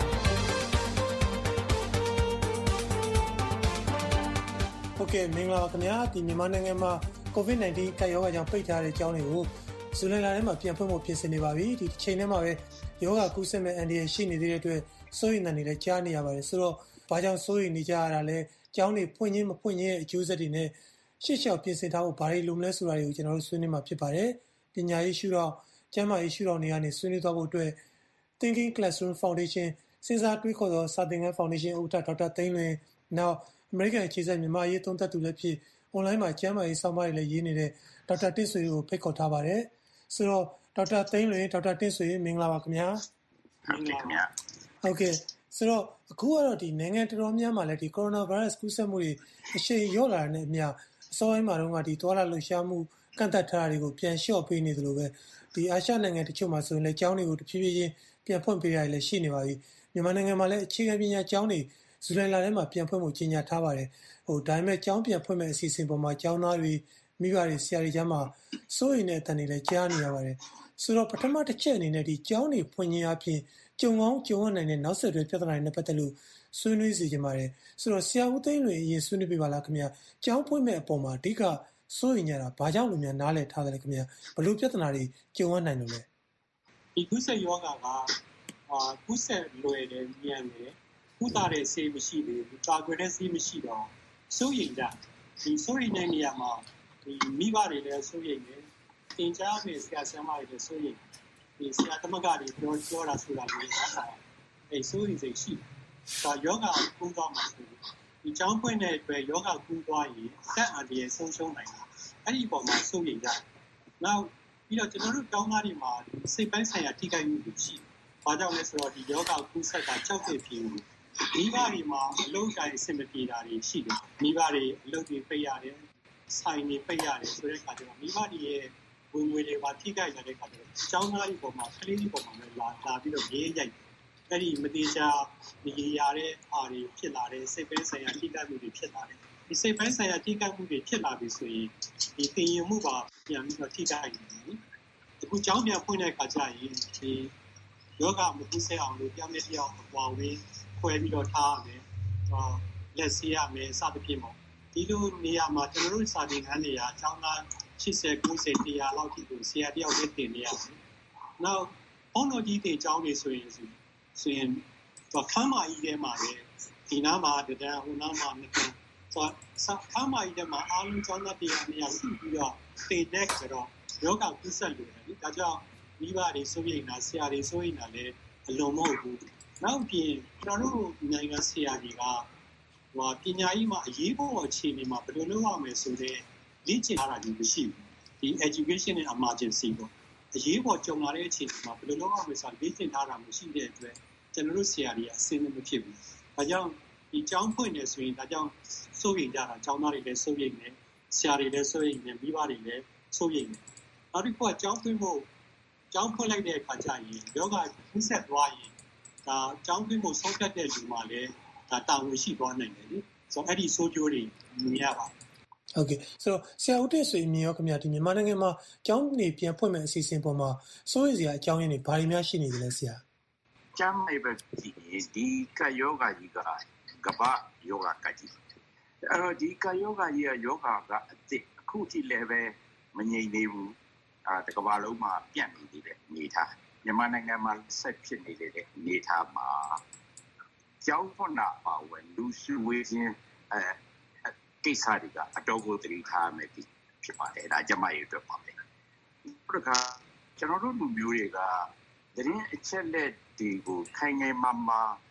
ဟုတ်ကဲ့မင်္ဂလာပါခင်ဗျာဒီမြန်မာနိုင်ငံမှာ COVID-19 ကပ်ရောဂါကြောင့်ပိတ်ထားတဲ့ကျောင်းတွေကိုဇူလိုင်လထဲမှာပြန်ဖွင့်ဖို့ပြင်ဆင်နေပါပြီဒီချိန်ထဲမှာပဲရောဂါကူးစက်မဲ့အန္တရာယ်ရှိနေသေးတဲ့အတွက်စိုးရိမ်နေလည်းကြားနေရပါတယ်ဆိုတော့ဘာကြောင့်စိုးရိမ်နေကြရတာလဲကျောင်းတွေဖွင့်ခြင်းမဖွင့်ခြင်းရဲ့အကျိုးဆက်တွေနဲ့ရှေ့လျှောက်ပြင်ဆင်ထားဖို့ဘာတွေလိုမလဲဆိုတာတွေကိုကျွန်တော်တို့ဆွေးနွေးမှာဖြစ်ပါတယ်ပညာရေးရှုထောင့်ကျန်းမာရေးရှုထောင့်တွေကနေဆွေးနွေးသွားဖို့အတွက် Thinking Classroom Foundation စဉ်းစားတွေးခေါ်သောစာသင်ခန်း Foundation ဥက္ကဋ္ဌဒေါက်တာသိန်းလွင်နောက် American အခြေစိုက်မြန်မာရေးသုံးသပ်သူလည်းဖြစ် online မှာကျန်းမာရေးဆောင်းပါးတွေလည်းရေးနေတဲ့ဒေါက်တာတင့်ဆွေကိုဖိတ်ခေါ်ထားပါတယ်ဆိုတော့ဒေါက်တာသိန်းလွင်ဒေါက်တာတင့်ဆွေမင်္ဂလာပါခင်ဗျာဟုတ်ကဲ့ခင်ဗျာဟုတ်ကဲ့ဆိုတော့အခုကတော့ဒီနိုင်ငံတော်တော်များများမှာလည်းဒီ coronavirus ကူးစက်မှုတွေအရှိန်လျော့လာတဲ့အမျှအစောပိုင်းမှာတော့ဒီသွာလာလှုပ်ရှားမှုကန့်သတ်ထားတာတွေကိုပြန်လျှော့ပေးနေသလိုပဲဒီအာရှနိုင်ငံတချို့မှာဆိုရင်လည်းကျောင်းတွေကိုတဖြည်းဖြည်းချင်းပြန်ဖွင့်ပေးရလည်းရှိနေပါပြီမြန်မာနိုင်ငံမှာလည်းအခြေခံပညာကျောင်းတွေဇူလိုင်လထဲမှာပြန်ဖွင့်ဖို့ကြီးညာထားပါတယ်ဒါပေမဲ့ကျောင်းပြန်ဖွင့်မဲ့အစီအစဉ်ပေါ်မှာကျောင်းသားတွေမိဘတွေဆရာတွေကြားမှာစိုးရိမ်တဲ့အတန်တွေလည်းကြားနေရပါတယ်ဆိုတော့ပထမတစ်ချက်အနေနဲ့ဒီကျောင်းတွေဖွင့်ခြင်းအပြင်ကြုံကောင်းကြုံရနိုင်တဲ့နောက်ဆက်တွဲပြဿနာတွေနဲ့ပတ်သက်လို့ဆွေးနွေးစီကြပါတယ်ဆိုတော့ဆရာဦးသိန်းလွင်အရင်ဆွေးနွေးပြပါလားခင်ဗျာကျောင်းဖွင့်မဲ့အပေါ်မှာအဓိကစိုးရိမ်ကြတာဘာကြောင့်လို့များနားလည်ထားတယ်လဲခင်ဗျာဘယ်လိုပြဿနာတွေကြုံရနိုင်လို့လဲဒီကုသယောဂါကကုသလွယ်တယ်ဉာဏ်တယ်ကုသတဲ့ဆေးမရှိသေးဘူးကာကွယ်တဲ့ဆေးမရှိတော့စိုးရိမ်ကြဒီစိုးရိမ်တဲ့နေရာမှာဒီမိဘတွေလည်းစိုးရိမ်တယ်သင်ကြားမယ့်ဆရာဆရာမတွေလည်းစိုးရိမ်ဒီဆရာသမဂ္ဂတွေပြောတာဆိုတာလည်းအဲစိုးရိမ်စိတ်ရှိဒါယောဂကူးသွားမှာဆိုဒီကျောင်းပွင့်တဲ့အတွက်ယောဂကူးသွားရင်ဆက်အန္တရာယ်ဆုံးရှုံးနိုင်တယ်အဲ့ဒီပုံမှာစိုးရိမ်ကြနောက်ပြီးတော့ကျွန်တော်တို့ကျောင်းသားတွေမှာစိတ်ပိုင်းဆိုင်ရာထိခိုက်မှုတွေရှိဘာကြောင့်လဲဆိုတော့ဒီယောဂကူးဆက်ကကြောက်တဲ့ဖြစ်မှုမိဘတွေမှာအလုံးတိုင်းအဆင်မပြေတာတွေရှိတယ်မိဘတွေအလုပ်တွေပိတ်ရတယ်ဆိုင်တွေပိတ်ရတယ်ဆိုတဲ့အခါကျတော့မိဘတွေရဲ့ဝင်ငွေတွေပါထိခိုက်လာတဲ့အခါကျတော့ကျောင်းသားတွေပေါ်မှာကလေးတွေပေါ်မှာလည်းလာပြီးတော့ရေးရိုက်အဲ့ဒီမတိကျနေရတဲ့အားတွေဖြစ်လာတဲ့စိတ်ပိုင်းဆိုင်ရာထိခိုက်မှုတွေဖြစ်လာတယ်ဒီစိတ်ပိုင်းဆိုင်ရာထိခိုက်မှုတွေဖြစ်လာပြီဆိုရင်ဒီသင်ယူမှုပါပြန်ပြီးတော့ထိခိုက်နေတယ်အခုကျောင်းပြန်ဖွင့်တဲ့အခါကျရင်ဒီယောဂမကူးစက်အောင်လို့ပြောင်းလဲပြောင်းအပွားဝေးခွဲပြီးတော့ထားရမယ်လက်စီရမယ်စသဖြင့်ပေါ့ဒီလိုနေရာမှာကျွန်တော်တို့စာသင်ခန်းတွေကကျောင်းသား80 90 100လောက်ထိကိုဆရာတယောက်နဲ့တင်နေရတယ်နောက်ဘုန်းတော်ကြီးတင်ကျောင်းတွေဆိုရင်ခမ်းမကြီးထဲမှာပဲဒီနားမှာတဒန်းဟိုနားမှာနှစ်ခမ်းခမ်းမကြီးထဲမှာအားလုံးကျောင်းသားတရားနေရာစုပြီးတော့တင်တဲ့ကြတော့ယောဂကူးစက်လို့တယ်ဒါကြောင့်မိဘတွေစိုးရိမ်တာဆရာတွေစိုးရိမ်တာလည်းအလွန်မဟုတ်ဘူးနောက်ပြင်ကျွန်တော်တို့နိုင်ငံဆရာကြီးကပညာရေးမှာအရေးပေါ်အခြေအနေမှာဘယ်လိုလုပ်ရမလဲဆိုတဲ့လေ့ကျင့်ထားတာမျိုးမရှိဘူးဒီ education and emergency ပေါ့အရေးပေါ်ကြုံလာတဲ့အခြေအနေမှာဘယ်လိုလုပ်ရမလဲဆိုတာလေ့ကျင့်ထားတာမရှိတဲ့အတွက်ကျွန်တော်တို့ဆရာတွေအဆင်မဖြစ်ဘူးဒါကြောင့်ဒီကျောင်းဖွင့်နေဆိုရင်ဒါကြောင့်စိုးရိမ်ကြတာကျောင်းသားတွေလည်းစိုးရိမ်နေဆရာတွေလည်းစိုးရိမ်နေမိဘတွေလည်းစိုးရိမ်နေနောက်တစ်ခုကကျောင်းဖွင့်ဖို့ကျောင်းဖွင့်လိုက်တဲ့အခါကျရင်ယောဂကူးစက်သွားရင်ဒါကျောင်းသွင်းဖို့ဆုံးဖြတ်တဲ့လူမှလည်းဒါတာဝန်ရှိသွားနိုင်တယ်လေဆိုတော့အဲ့ဒီဆိုးကျိုးတွေမြင်ရပါတယ်ဟုတ်ကဲ့ဆိုတော့ဆရာဦးတဲ့ဆိုရင်မြင်ရောခင်ဗျာဒီမြန်မာနိုင်ငံမှာကျောင်းနေပြန်ဖွင့်မဲ့အစီအစဉ်ပေါ်မှာစိုးရိမ်စရာအကြောင်းရင်းတွေဘာတွေများရှိနေသလဲဆရာကျမ်းမိုက်ပဲဒီကယောဂကြီးကကဘာယောဂကကြီးအဲ့တော့ဒီကယောဂကြီးကယောဂကအစ်စ်အခုထိလည်းပဲမငြိမ်သေးဘူးတကဘာလုံးမှာပြန့်နေသေးတယ်အနေထားမြန်မာနိုင်ငံမှာဆက်ဖြစ်နေတဲ့အနေထားမှာကျောင်းဖွင့်တာပါဝင်လူစုဝေးခြင်းကိစ္စတွေကအတော်ကိုသတိထားမယ်ဖြစ်ပါတယ်ဒါကျမရဲ့အတွက်ပါပဲဘုရားကျွန်တော်တို့လူမျိုးတွေကသတင်းအချက်လက်တွေကိုခိုင်ခိုင်မာမာ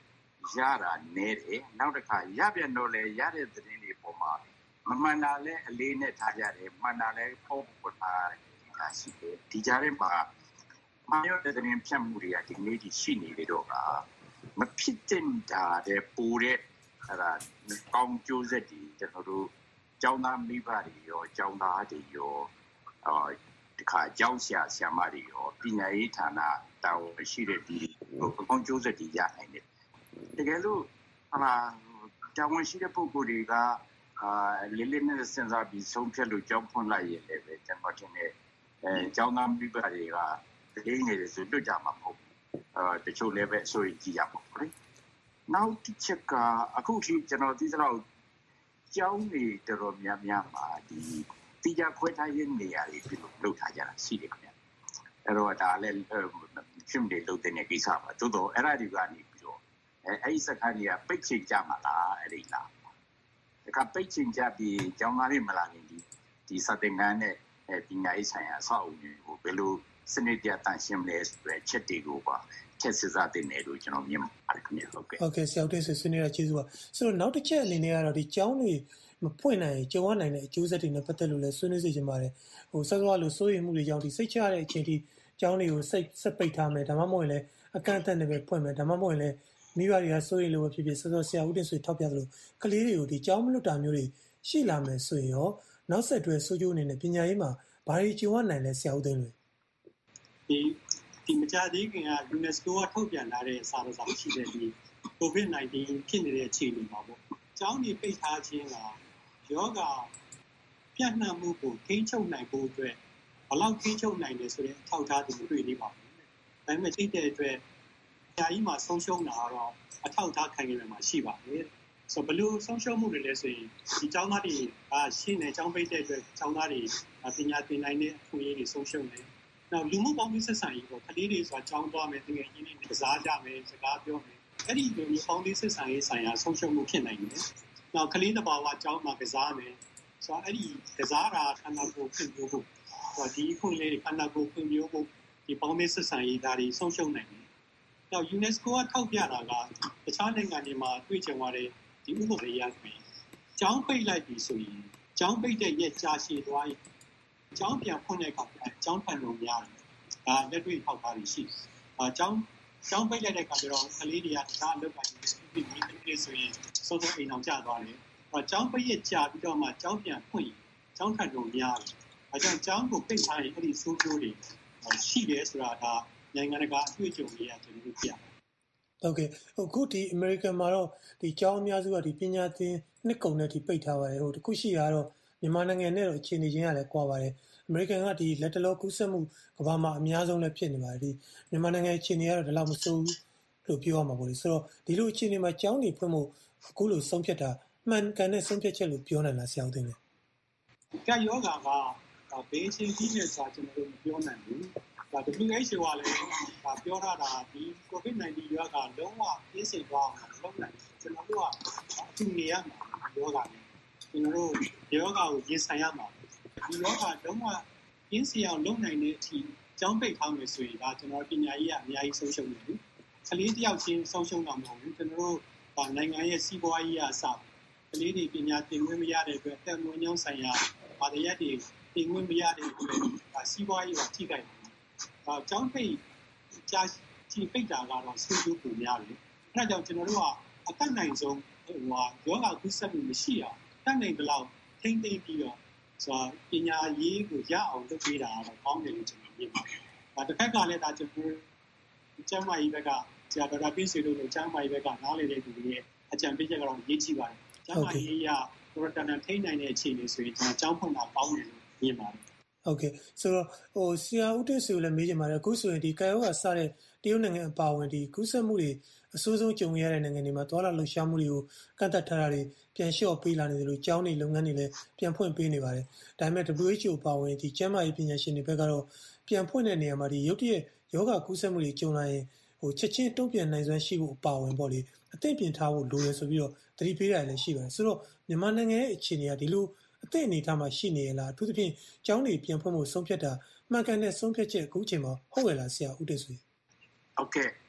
ရတာနည်းတယ်နောက်တစ်ခါရပြန်တော့လေရတဲ့သတင်းတွေပေါ်မှာမမှန်တာလဲအလေးနဲ့ထားကြတယ်မှန်တာလဲပေါ်ပေါ်ထားတယ်ရှိတယ်ဒီကြားထဲမှာမယောတဲ့သတင်းဖြတ်မှုတွေကဒီနေ့ဒီရှိနေတယ်တော့ကမဖြစ်တင်တာတဲ့ပိုတဲ့အဲ့ဒါကောင်းကျိုးဆက်တွေကျွန်တော်တို့ကျောင်းသားမိဘတွေရောကျောင်းသားတွေရောဒီခါကျောင်းဆရာဆရာမတွေရောပညာရေးဌာနတာဝန်ရှိတဲ့ဒီကောင်းကျိုးဆက်တွေရနိုင်တယ်တကယ်လို့တာဝန်ရှိတဲ့ပုဂ္ဂိုလ်တွေကလေးလေးနဲ့စဉ်းစားပြီးဆုံးဖြတ်လို့ကြောင်းဖွင့်လိုက်ရင်လည်းပဲကျွန်တော်ထင်တယ်ကျောင်းသားမိဘတွေကတည်နေတယ်ဆိုလွတ်ကြမှာမဟုတ်ဘူးတချို့လည်းပဲအဆိုရင်ကြည့်ရမှာပေါ့လေနောက်တစ်ချက်ကအခုထိကျွန်တော်သိသလောက်ကျောင်းတွေတော်တော်များများမှာဒီတိကျခွဲထားရေးနေရာတွေပြုလုပ်ထားကြတာရှိတယ်ခင်ဗျအဲ့တော့ဒါလည်းရှင်တွေလုပ်တဲ့ကိစ္စပါသို့တော့အဲ့ဒါတွေကနေပြီးတော့အဲ့ဒီစခန်းတွေကပိတ်ချိန်ကြမှာလားအဲ့ဒီလားဒါကပိတ်ချိန်ကြပြီးကျောင်းသားတွေမလာခင်ဒီစတဲ့ငန်းနဲ့ပညာရေးဆိုင်ရာအဆောက်အဦတွေကိုဘယ်လိုစနစ်တကျတန်ရှင်းမလဲဆိုတဲ့ချက်တွေကိုပါချက်စစ်စားတင်တယ်လို့ကျွန်တော်မြင်ပါတယ်ခင်ဗျဟုတ်ကဲ့ဆရာဦးတင်ဆွေးနွေးတာကျေးဇူးပါဆိုတော့နောက်တစ်ချက်အနေနဲ့ကတော့ဒီကျောင်းတွေမဖွင့်နိုင်ကြုံရနိုင်တဲ့အကျိုးဆက်တွေနဲ့ပတ်သက်လို့လည်းဆွေးနွေးစေချင်ပါတယ်ဆက်သွားလို့စိုးရိမ်မှုတွေကြောင့်ဒီစိတ်ချရတဲ့အချိန်ထိကျောင်းတွေကိုဆက်ပိတ်ထားမယ်ဒါမှမဟုတ်လည်းအကန့်အသတ်နဲ့ပဲဖွင့်မယ်ဒါမှမဟုတ်လည်းမိဘတွေကစိုးရိမ်လို့ပဲဖြစ်ဖြစ်ဆက်ဆရာဦးတင်ဆွေထောက်ပြသလိုကလေးတွေကိုဒီကျောင်းမလွတ်တာမျိုးတွေရှိလာမယ်ဆိုရင်ရောနောက်ဆက်တွဲဆိုးကျိုးအနေနဲ့ပညာရေးမှာဘာတွေကြုံရနိုင်လဲဆရာဦးတင်လွင်ဒီမကြသေးခင်က UNESCO ကထုတ်ပြန်လာတဲ့စာတော်စာရှိတဲ့ဒီ COVID-19 ဖြစ်နေတဲ့အခြေအနေမှာပေါ့။ကျောင်းတွေပိတ်ထားခြင်းကယောဂပြန့်နှံ့မှုကိုထိန်းချုပ်နိုင်ဖို့အတွက်ဘယ်လောက်ထိန်းချုပ်နိုင်လဲဆိုတဲ့အထောက်အထားတွေတွေ့နေပါဘူး။ဒါပေမဲ့သိတဲ့အတွက်ညာကြီးမှာဆုံးရှုံးတာတော့အထောက်အထားခိုင်ခိုင်မာရှိပါတယ်။ဆိုဘလို့ဆုံးရှုံးမှုတွေလဲဆိုရင်ဒီကျောင်းသားတွေကရှင်းနေကျောင်းပိတ်တဲ့အတွက်ကျောင်းသားတွေပညာသင်နိုင်တဲ့အခွင့်အရေးတွေဆုံးရှုံးတယ်။နောက်လူမှုပေါင်းစပ်ဆက်ဆံရေးကိုကလေးတွေဆိုတာကျောင်းသွားမယ်တကယ်ကြီးနေကစားကြမယ်စကားပြောမယ်အဲ့ဒီလိုမျိုးပေါင်းစပ်ဆက်ဆံရေးဆိုင်ရာဆုံးရှုံးမှုဖြစ်နိုင်တယ်။နောက်ကလေးတစ်ပါးကကျောင်းမှာကစားမယ်ဆိုတော့အဲ့ဒီကစားတာခန္ဓာကိုယ်ဖွံ့ဖြိုးဖို့ဒီခုလေးခန္ဓာကိုယ်ဖွံ့ဖြိုးဖို့ဒီပေါင်းစပ်ဆက်ဆံရေးဒါတွေဆုံးရှုံးနိုင်တယ်။နောက် UNESCO ကထောက်ပြတာကတခြားနိုင်ငံတွေမှာတွေ့ကြုံရတဲ့ဒီဥပဒေအရဆိုကျောင်းပိတ်လိုက်ပြီဆိုရင်ကျောင်းပိတ်တဲ့ရက်ကြာရှည်သွားရင်ကျောင်းပြန်ဖွင့်တဲ့အခါကျောင်းဖန်လို့များတယ်။ဒါလက်တွေ့ထောက်ထားပြီးရှိတယ်။ကျောင်းပိတ်လိုက်တဲ့အခါကျတော့ကလေးတွေကတခြားအလုပ်ပိုင်းတွေပြီးဆိုရင်စောစောအိမ်အောင်ကျသွားတယ်။ကျောင်းပိတ်ရကြာပြီးတော့မှကျောင်းပြန်ဖွင့်ကျောင်းဖန်လို့များတယ်။အဲကြောင့်ကျောင်းကိုပိတ်ထားရင်အဲ့ဒီဆိုးကျိုးတွေရှိတယ်ဆိုတာဒါနိုင်ငံတကာအတွေ့အကြုံတွေကကျွန်တော်တို့ပြတယ်။ဟုတ်ကဲ့အခုဒီ American မှာတော့ဒီကျောင်းအများစုကဒီပညာသင်နှစ်ကုန်နဲ့ဒီပိတ်ထားပါတယ်တခုရှိတာတော့မြန်မာနိုင်ငံနဲ့တော့အခြေအနေချင်းကလည်းကွာပါတယ်အမေရိကန်ကဒီလက်တလောကူးစက်မှုကမ္ဘာမှာအများဆုံးလည်းဖြစ်နေပါတယ်ဒီမြန်မာနိုင်ငံအခြေအနေကတော့ဒီလောက်မဆိုးဘူးလို့ပြောရမှာပေါ့လေဆိုတော့ဒီလိုအခြေအနေမှာကျောင်းတွေဖွင့်ဖို့အခုလိုဆုံးဖြတ်တာမှန်ကန်တဲ့ဆုံးဖြတ်ချက်လို့ပြောနိုင်လားဆရာဦးသိန်းလဲကယောဂါကဘေးချင်းကြီးနေဆိုတာကျွန်တော်တို့မပြောနိုင်ဘူးဒါ WHO ကလည်းပြောထားတာဒီ COVID-19 ယောဂါလုံးဝပြည့်စုံသွားအောင်လုပ်နိုင်ကျွန်တော်တို့ကအထူးနေရမှာယောဂါနဲ့ကျွန်တော်တို့ယောဂါကိုရင်ဆိုင်ရမှာဒီယောဂါလုံးဝပြင်းစရာလုပ်နိုင်တဲ့အထိကျောင်းပိတ်ထားမယ်ဆိုရင်ဒါကျွန်တော်ပညာရေးကအများကြီးဆုံးရှုံးနေတယ်ကလေးတယောက်ချင်းဆုံးရှုံးတာမဟုတ်ဘူးကျွန်တော်တို့နိုင်ငံရဲ့စီးပွားရေးအစကလေးတွေပညာသင်ခွင့်မရတဲ့အတွက်တက်မွေးညောင်းဆိုင်ရာဘာတရားတွေသင်ခွင့်မရတဲ့အတွက်စီးပွားရေးကထိခိုက်တယ်ကျောင်းပိတ်ကြာချီပိတ်တာကတော့ဆွေးနွေးပုံများတယ်အဲဒါကြောင့်ကျွန်တော်တို့ကအတတ်နိုင်ဆုံးယောဂကူးစက်မှုမရှိအောင်တတ်နိုင်ကြလောက်ထိမ့်သိမ့်ပြီးတော့ပညာရေးကိုရအောင်လုပ်ပေးတာတော့ကောင်းတယ်လို့ကျွန်တော်မြင်ပါတယ်။တစ်ခါကလည်းဒါကျွန်တော်ကျမ်းမာရေးဘက်ကဆရာတော်ပြည့်စုံလို့ကျမ်းမာရေးဘက်ကနားလည်တဲ့သူတွေရဲ့အကြံပေးချက်ကတော့ရေးကြည့်ပါတယ်။ကျမ်းမာရေးရပရိုတန်ထိန်းနိုင်တဲ့အခြေအနေဆိုရင်ကျွန်တော်ကျောင်းဖွင့်တာကောင်းတယ်လို့မြင်ပါတယ်။ဟုတ်ကဲ့ဆိုတော့ဆရာဦးတင်ဆွေလည်းမေးချင်ပါတယ်အခုဆိုရင်ဒီကာယောဂါစတဲ့တရုတ်နိုင်ငံအပါအဝင်ဒီကူးစက်မှုတွေအဆိုးဆုံးကြုံရတဲ့နိုင်ငံတွေမှာသွားလာလှုပ်ရှားမှုတွေကိုကန့်သတ်ထားတာတွေပြန်လျှော့ပေးလာနေတယ်လို့ကျောင်းတွေလုပ်ငန်းတွေလည်းပြန်ဖွင့်ပေးနေပါတယ်။ဒါပေမဲ့ WHO ပါဝင်ဒီကျန်းမာရေးပညာရှင်တွေဘက်ကတော့ပြန်ဖွင့်တဲ့နေရာမှာဒီရုတ်တရက်ယောဂကူးစက်မှုတွေကြုံလာရင်ချက်ချင်းတုံ့ပြန်နိုင်စွမ်းရှိဖို့အပါဝင်ပေါ့လေအသိပြင်ထားဖို့လိုရဆိုပြီးတော့သတိပေးတာလည်းရှိပါတယ်။ဆိုတော့မြန်မာနိုင်ငံရဲ့အခြေအနေကဒီလိုအသိအနေထားမှာရှိနေရလားအထူးသဖြင့်ကျောင်းတွေပြန်ဖွင့်ဖို့ဆုံးဖြတ်တာမှန်ကန်တဲ့ဆုံးဖြတ်ချက်အခုချိန်မှာဟုတ်ရလားဆရာဦးတင်ဆွေ။ဟုတ်ကဲ့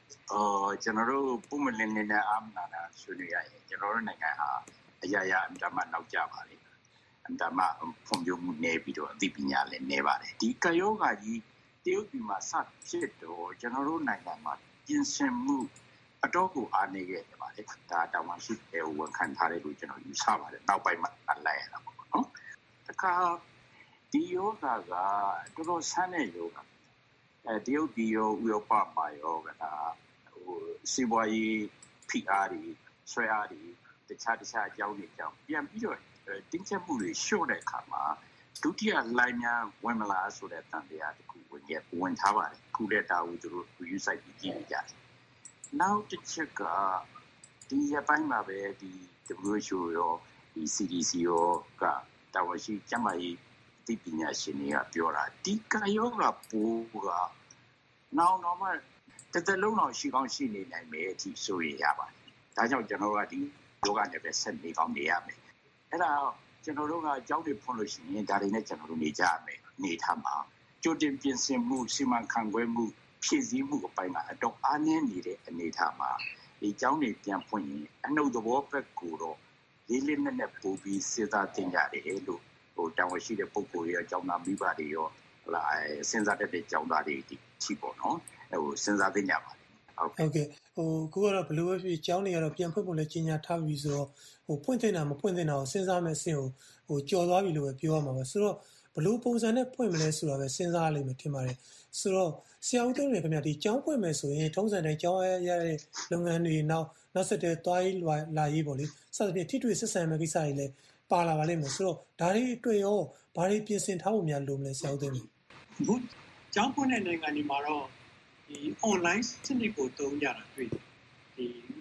ကျွန်တော်တို့ပုံမလင်းနဲ့အာမနာတာဆွေးနွေးရရင်ကျွန်တော်တို့နိုင်ငံဟာအရာရာအမှန်နောက်ကျပါလေအမှန်ဖွံ့ဖြိုးမှုနေပြီးတော့အသိပညာလည်းနေပါတယ်ဒီကယောဂါကြီးတရုတ်ပြည်မှာစဖြစ်တော့ကျွန်တော်တို့နိုင်ငံမှာပြင်ဆင်မှုအတော့ကိုအားနေခဲ့တယ်ပါလေဒါတောင်မှရှိတယ်ဝန်ခံထားတယ်လို့ကျွန်တော်ယူဆပါတယ်နောက်ပိုင်းမှာလိုက်ရတာပေါ့နော်တခါဒီယောဂါကတော်တော်ဆန်းတဲ့ယောဂါတရုတ်ပြည်ရောဥရောပမှာရောကစီးပွားရေးဖိအားတွေဆွဲအားတွေတခြားအကြောင်းတွေကြောင့်ပြန်ပြီးတော့တင်းကျပ်မှုတွေလျှော့တဲ့အခါမှာဒုတိယလိုင်းများဝင်မလာဆိုတဲ့တန်တရားတစ်ခုဝင်ထားပါတယ်ခုလက်တာကိုသူတို့ယူဆိုင်ပြီးကြည့်နေကြတယ်နောက်တစ်ချက်ကဒီရပိုင်းမှာပဲဒီ WHO ရောဒီ CDC ရောကတာဝန်ရှိကျန်းမာရေးသိပညာရှင်တွေကပြောတာဒီကာယောဂပိုးကနောက်တော့မှတစ်သက်လုံးတော့ရှိကောင်းရှိနေနိုင်မယ်အထိဆိုရပါတယ်ဒါကြောင့်ကျွန်တော်ကဒီယောဂနဲ့ပဲဆက်နေကောင်းနေရမယ်အဲ့ဒါကျွန်တော်တို့ကအကြောင်းတွေဖွင့်လို့ရှိရင်ဒါတွေနဲ့ကျွန်တော်တို့နေကြရမယ်နေထားမှာကြိုတင်ပြင်ဆင်မှုစီမံခန့်ခွဲမှုဖြည့်ဆည်းမှုအပိုင်းကအတော့အားနည်းနေတဲ့အနေအထားမှာဒီအကြောင်းတွေပြန်ဖွင့်ရင်အနှုတ်သဘောဘက်ကိုတော့လေးလေးနက်နက်ပို့ပြီးစဉ်းစားသင့်ကြတယ်လို့တာဝန်ရှိတဲ့ပုဂ္ဂိုလ်တွေအကြောင်းသားမိဘတွေရောစဉ်းစားတတ်တဲ့ကြောင်းသားတွေဒီချိပေါ့နော်စဉ်းစားသင့်ကြပါဟုတ်ကဲ့ကိုကတော့ဘယ်လိုပဲဖြစ်ကျောင်းတွေကတော့ပြန်ဖွင့်ဖို့လည်းကြီးညာထားပြီးဆိုတော့ဖွင့်တင်တာမဖွင့်တင်တာကိုစဉ်းစားမယ်အဆင့်ကိုကြော်သွားပြီလို့ပဲပြောရမှာပါဆိုတော့ဘယ်လိုပုံစံနဲ့ဖွင့်မလဲဆိုတာပဲစဉ်းစားရလိမ့်မယ်ထင်ပါတယ်ဆိုတော့ဆရာဦးသိန်းနေခင်ဗျာဒီကျောင်းဖွင့်မယ်ဆိုရင်ထုံးစံတိုင်းကျောင်းရတဲ့လုပ်ငန်းတွေနောက်ဆက်တွဲသွားရေးလာရေးပေါ့လေစသဖြင့်ထိတွေ့ဆက်ဆံမယ့်ကိစ္စတွေလည်းပါလာပါလိမ့်မယ်ဆိုတော့ဒါတွေအတွက်ရောဘာတွေပြင်ဆင်ထားဖို့များလိုမလဲဆရာဦးသိန်းနေအခုကျောင်းဖွင့်တဲ့နိုင်ငံတွေမှာတော့ဒီ online စနစ်ကိုသုံးကြတာတွေ့တယ်ဒီ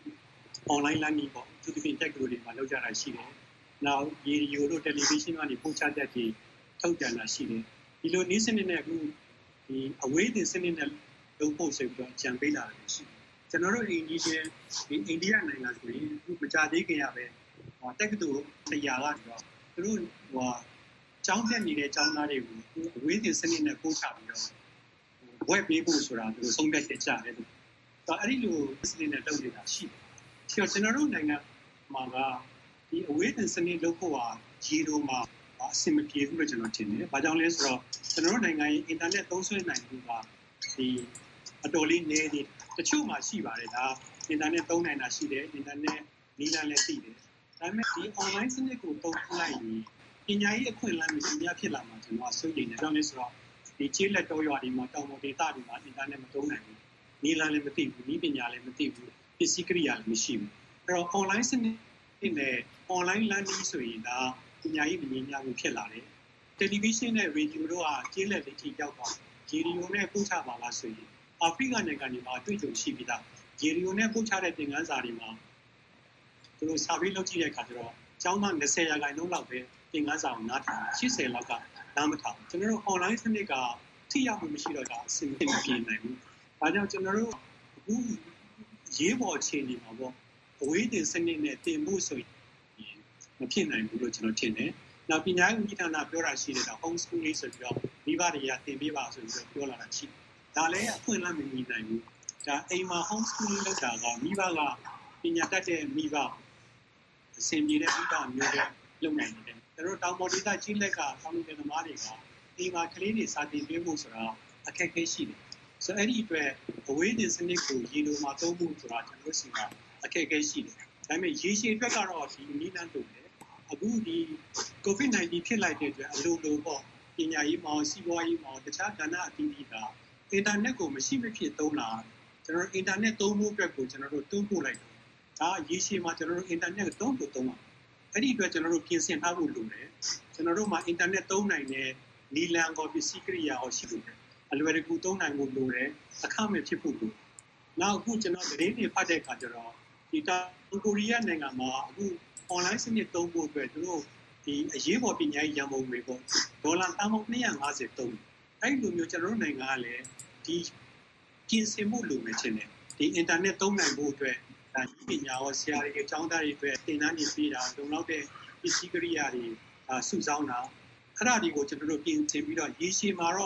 online learning ပေါ့သူတို့တက်ကြိုတွေမှာလောက်ကြတာရှိတယ်နောက်ရေဒီယိုတို့တယ်လီဗီရှင်းကနေပို့ချတတ်ပြီးထုတ်ပြန်တာရှိတယ်ဒီလိုနည်းစနစ်နဲ့အခုဒီအဝေးတင်စနစ်နဲ့လုပ်ဖို့ဆိုပြီးတော့ကြံပေးလာတယ်ရှိကျွန်တော်တို့အိန္ဒိယနိုင်ငံဆိုရင်အခုမကြသေးခင်ရပဲတက္ကသိုလ်100ကတော့သူတို့ကျောင်းတက်နေတဲ့ကျောင်းသားတွေကိုအဝေးတင်စနစ်နဲ့ပို့ချပြီးတော့ဝက်ပေးဖို့ဆိုတာသူတို့ဆုံးဖြတ်ချက်ကြတယ်လို့အဲ့ဒီလိုစနစ်နဲ့လုပ်နေတာရှိတယ်ကျွန်တော်တို့နိုင်ငံမှာကဒီအဝေးတင်စနစ်လုပ်ဖို့ဟာဂျီရိုမှာအဆင်မပြေဘူးလို့ကျွန်တော်ထင်တယ်။ဘာကြောင့်လဲဆိုတော့ကျွန်တော်တို့နိုင်ငံရဲ့အင်တာနက်သုံးစွဲနိုင်မှုကဒီအတော်လေးနည်းနေတချို့မှာရှိပါတယ်ဒါအင်တာနက်သုံးနိုင်တာရှိတယ်အင်တာနက်နည်းလမ်းလည်းသိတယ်။ဒါပေမဲ့ဒီ online စနစ်ကိုသုံးလိုက်ရင်ပညာရေးအခွင့်အလမ်းတွေများဖြစ်လာမှာကျွန်တော်စိုးရိမ်တယ်။ဒါကြောင့်လဲဆိုတော့ဒီကျေးလက်တော်ရွာတွေမှာတောင်ပေါ်ဒေသတွေမှာအင်တာနက်မသုံးနိုင်ဘူး။နည်းလမ်းလည်းမသိဘူးနည်းပညာလည်းမသိဘူးပစ္စည်းကိရိယာလည်းမရှိဘူး။အဲ့တော့ online စနစ်နဲ့ online learning ဆိုရင်ဒါပညာရေးမငြိမ်းချမ်းမှုဖြစ်လာတယ်။တယ်လီဗီရှင်းနဲ့ရေဒီယိုတို့ကကျေးလက်တွေထိရောက်သွားရေဒီယိုနဲ့ပို့ချပါလားဆိုရင်အာဖရိကနိုင်ငံတွေမှာတွေ့ကြုံရှိပြီးသားရေဒီယိုနဲ့ပို့ချတဲ့သင်ခန်းစာတွေမှာသူတို့စာပေလုပ်ကြည့်တဲ့အခါကျတော့ကျောင်းသား20%လောက်ပဲသင်ခန်းစာကိုနားထောင်80လောက်ကနားမထောင်ကျွန်တော်တို့ online စနစ်ကထိရောက်မှုမရှိတော့တာအဆင်မပြေနိုင်ဘူး။ဒါကြောင့်ကျွန်တော်တို့အခုရေးပေါ်အခြေအနေမှာပေါ့အဝေးတင်စနစ်နဲ့တင်မှုဆိုရင်မဖြစ်နိုင်ဘူးလို့ကျွန်တော်ထင်တယ်။နောက်ပညာရေးဝန်ကြီးဌာနပြောတာရှိတယ်တော့ home schooling ဆိုပြီးတော့မိဘတွေကသင်ပေးပါဆိုပြီးတော့ပြောလာတာရှိတယ်။ဒါလည်းအခွင့်အလမ်းမမြင်နိုင်ဘူး။ဒါအိမ်မှာ home schooling လုပ်တာကမိဘကပညာတတ်တဲ့မိဘအဆင်ပြေတဲ့မိဘမျိုးတွေလုပ်နိုင်တယ်။ကျွန်တော်တောင်ပေါ်ဒေသကြီးလက်ကဆောင်းလူငယ်သမားတွေကအိမ်မှာကလေးတွေစာသင်ပေးဖို့ဆိုတာအခက်အခဲရှိတယ်။ဆိုတော့အဲ့ဒီအတွက်အဝေးတင်စနစ်ကိုရေလိုမှာသုံးဖို့ဆိုတာကျွန်တော်စီကအခက်အခဲရှိတယ်။ဒါပေမဲ့ရေရှည်အတွက်ကတော့ဒီနည်းလမ်းတူတယ်။အခုဒီ COVID-19 ဖြစ်လိုက်တဲ့အတွက်အလိုလိုပေါ့ပညာရေးမှာစီးပွားရေးမှာတခြားကဏ္ဍအသီးသီးကအင်တာနက်ကိုမရှိမဖြစ်သုံးတာကျွန်တော်အင်တာနက်သုံးဖို့အတွက်ကိုကျွန်တော်တို့တွန်းပို့လိုက်တယ်။ဒါရေရှည်မှာကျွန်တော်တို့အင်တာနက်ကိုသုံးဖို့သုံးပါအဲ့ဒီအတွက်ကျွန်တော်တို့ပြင်ဆင်ထားဖို့လိုတယ်။ကျွန်တော်တို့မှာအင်တာနက်သုံးနိုင်တဲ့နီလန်ကောပစ္စည်းကိရိယာဟောရှိလို့အလွယ်တကူသုံးနိုင်ဖို့လိုတယ်။အခမဲ့ဖြစ်ဖို့လို။နောက်အခုကျွန်တော်သတင်းတွေဖတ်တဲ့အခါကျတော့ဒီတောင်ကိုရီးယားနိုင်ငံမှာအခု online စနစ်သုံးဖို့အတွက်သူတို့ဒီအရေးပေါ်ပညာရေးရန်ပုံငွေပေါ့ဒေါ်လာသန်းပေါင်း250သုံးအဲ့ဒီလိုမျိုးကျွန်တော်တို့နိုင်ငံကလည်းဒီပြင်ဆင်မှုလိုမယ်ချင်းတယ်ဒီ internet သုံးနိုင်ဖို့အတွက်ဒါပညာရောဆရာတွေအကြောင်းသားတွေအတွက်သင်တန်းတွေပေးတာလုံလောက်တဲ့ပစ္စည်းကိရိယာတွေစုဆောင်းတာအဲ့ဒါတွေကိုကျွန်တော်တို့ပြင်ဆင်ပြီးတော့ရေရှည်မှာတော့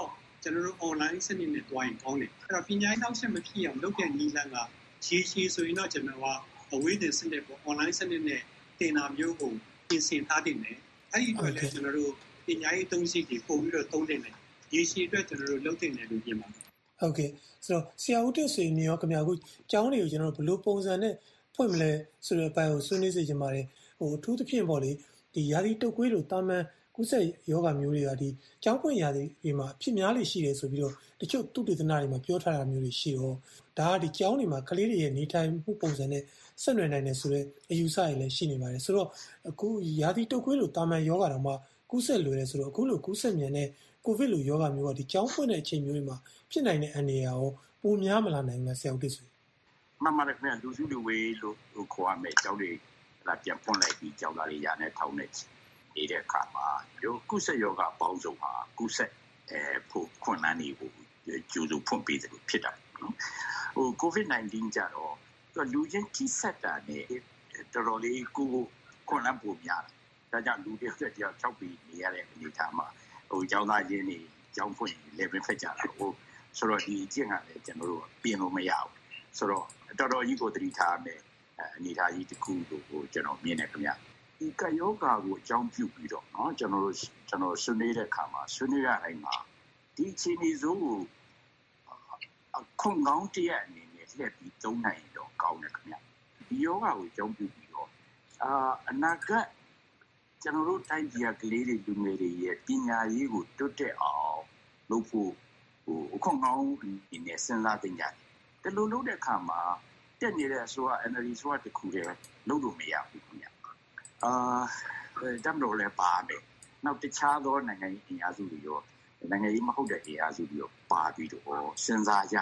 ကျွန်တော်တို့ online စနစ်နဲ့တွားရင်ကောင်းတယ်အဲ့တော့ပညာရေးနောက်ဆက်မဖြစ်အောင်လုပ်တဲ့နည်းလမ်းကရေရှည်ဆိုရင်တော့ကျွန်တော်ကအဝေးတင်စနစ်ပေါ့ online စနစ်နဲ့တင်တာမျိုးကိုပြင်ဆင်ထားတင်တယ်အဲ့ဒီအတွက်လည်းကျွန်တော်တို့ပညာရေးသုံးစိတ်တွေပို့ပြီးတော့သုံးတင်တယ်ရေရှည်အတွက်ကျွန်တော်တို့လုပ်တင်တယ်လို့ပြင်ပါတယ်ဟုတ်ကဲ့ဆိုတော့ဆရာဦးတက်ဆွေနေရောခင်ဗျာအခုကျောင်းတွေကိုကျွန်တော်တို့ဘယ်လိုပုံစံနဲ့ဖွင့်မလဲဆိုတဲ့အပိုင်းကိုဆွေးနွေးစေချင်ပါတယ်အထူးသဖြင့်ပေါ့လေဒီယာဒီတုတ်ကွေးလိုတာမန်ကူးစက်ယောဂမျိုးတွေကဒီကျောင်းပွင့်ရာတွေမှာဖြစ်များလေရှိတယ်ဆိုပြီးတော့တချို့သုတေသနတွေမှာပြောထားတာမျိုးတွေရှိတော့ဒါကဒီကျောင်းတွေမှာကလေးတွေရဲ့နေထိုင်မှုပုံစံနဲ့ဆက်နွယ်နိုင်တယ်ဆိုတဲ့အယူဆတွေလည်းရှိနေပါတယ်ဆိုတော့အခုယာဒီတုတ်ကွေးလိုတာမန်ယောဂတော့မှကူးစက်လွယ်တယ်ဆိုတော့အခုလိုကူးစက်မြန်တဲ့ကိုဗစ်လိုယောဂမျိုးကဒီကျောင်းပွင့်တဲ့အချိန်မျိုးတွေမှာဖြစ်နိုင်တဲ့အနေအထားရောပိုများမလာနိုင်ဘူးဆရာဦးတက်ဆွေမှန်ပါတယ်ခင်ဗျာလူစုလူဝေးလို့ခေါ်ရမယ်ကျောင်းတွေလာပြန်ဖွင့်လိုက်ပြီးကျောင်းသားတွေရာနဲ့ထောင်းနေနေတဲ့အခါမှာကုသယောဂအပေါင်းစုံဟာကုသဖို့ခွန်လန်းနေဖို့ကျူးစုဖွင့်ပေးတယ်လို့ဖြစ်တာနော်COVID-19 ကြတော့လူချင်းကိစ္စတာနဲ့တော်တော်လေးကိုခွန်လန်းပိုများတယ်ဒါကြောင့်လူတွေတက်ကြောက်6ပြီးနေရတဲ့အနေအထားမှာကျောင်းသားချင်းတွေကျောင်းဖွင့်လေပင်ဖက်ကြတာဆိုတော့ဒီအကျင့်ကလည်းကျွန်တော်တို့ပြင်လို့မရဘူးဆိုတော့တော်တော်ကြီးကိုသတိထားမယ်အနေအထားကြီးတစ်ခုကိုကျွန်တော်မြင်နေခင်ဗျာဒီကယောဂါကိုအကြောင်းပြုပြီးတော့เนาะကျွန်တော်ဆွေးနွေးတဲ့အခါမှာဆွေးနွေးရတိုင်းမှာဒီအချိန်ကြီးစိုးကိုခုံကောင်းတရက်အနေနဲ့လှည့်ပြီးသုံးနိုင်တော့ကောင်းတယ်ခင်ဗျဒီယောဂါကိုအကြောင်းပြုပြီးတော့အနာဂတ်ကျွန်တော်တို့တိုင်းပြည်ကလေးတွေလူငယ်တွေရဲ့ပညာရေးကိုတိုးတက်အောင်လုပ်ဖို့ခုံကောင်းအနေနဲ့စဉ်းစားသင့်ကြတယ်ဒီလိုလုပ်တဲ့အခါမှာတက်နေတဲ့အစိုးရ NLD ဆိုတခုတည်းလုပ်လို့မရဘူးခင်ဗျတမ်တော်လည်းပါတယ်နောက်တခြားသောနိုင်ငံရေးအင်အားစုတွေရောနိုင်ငံရေးမဟုတ်တဲ့အင်အားစုတွေရောပါပြီးတော့စဉ်းစားကြ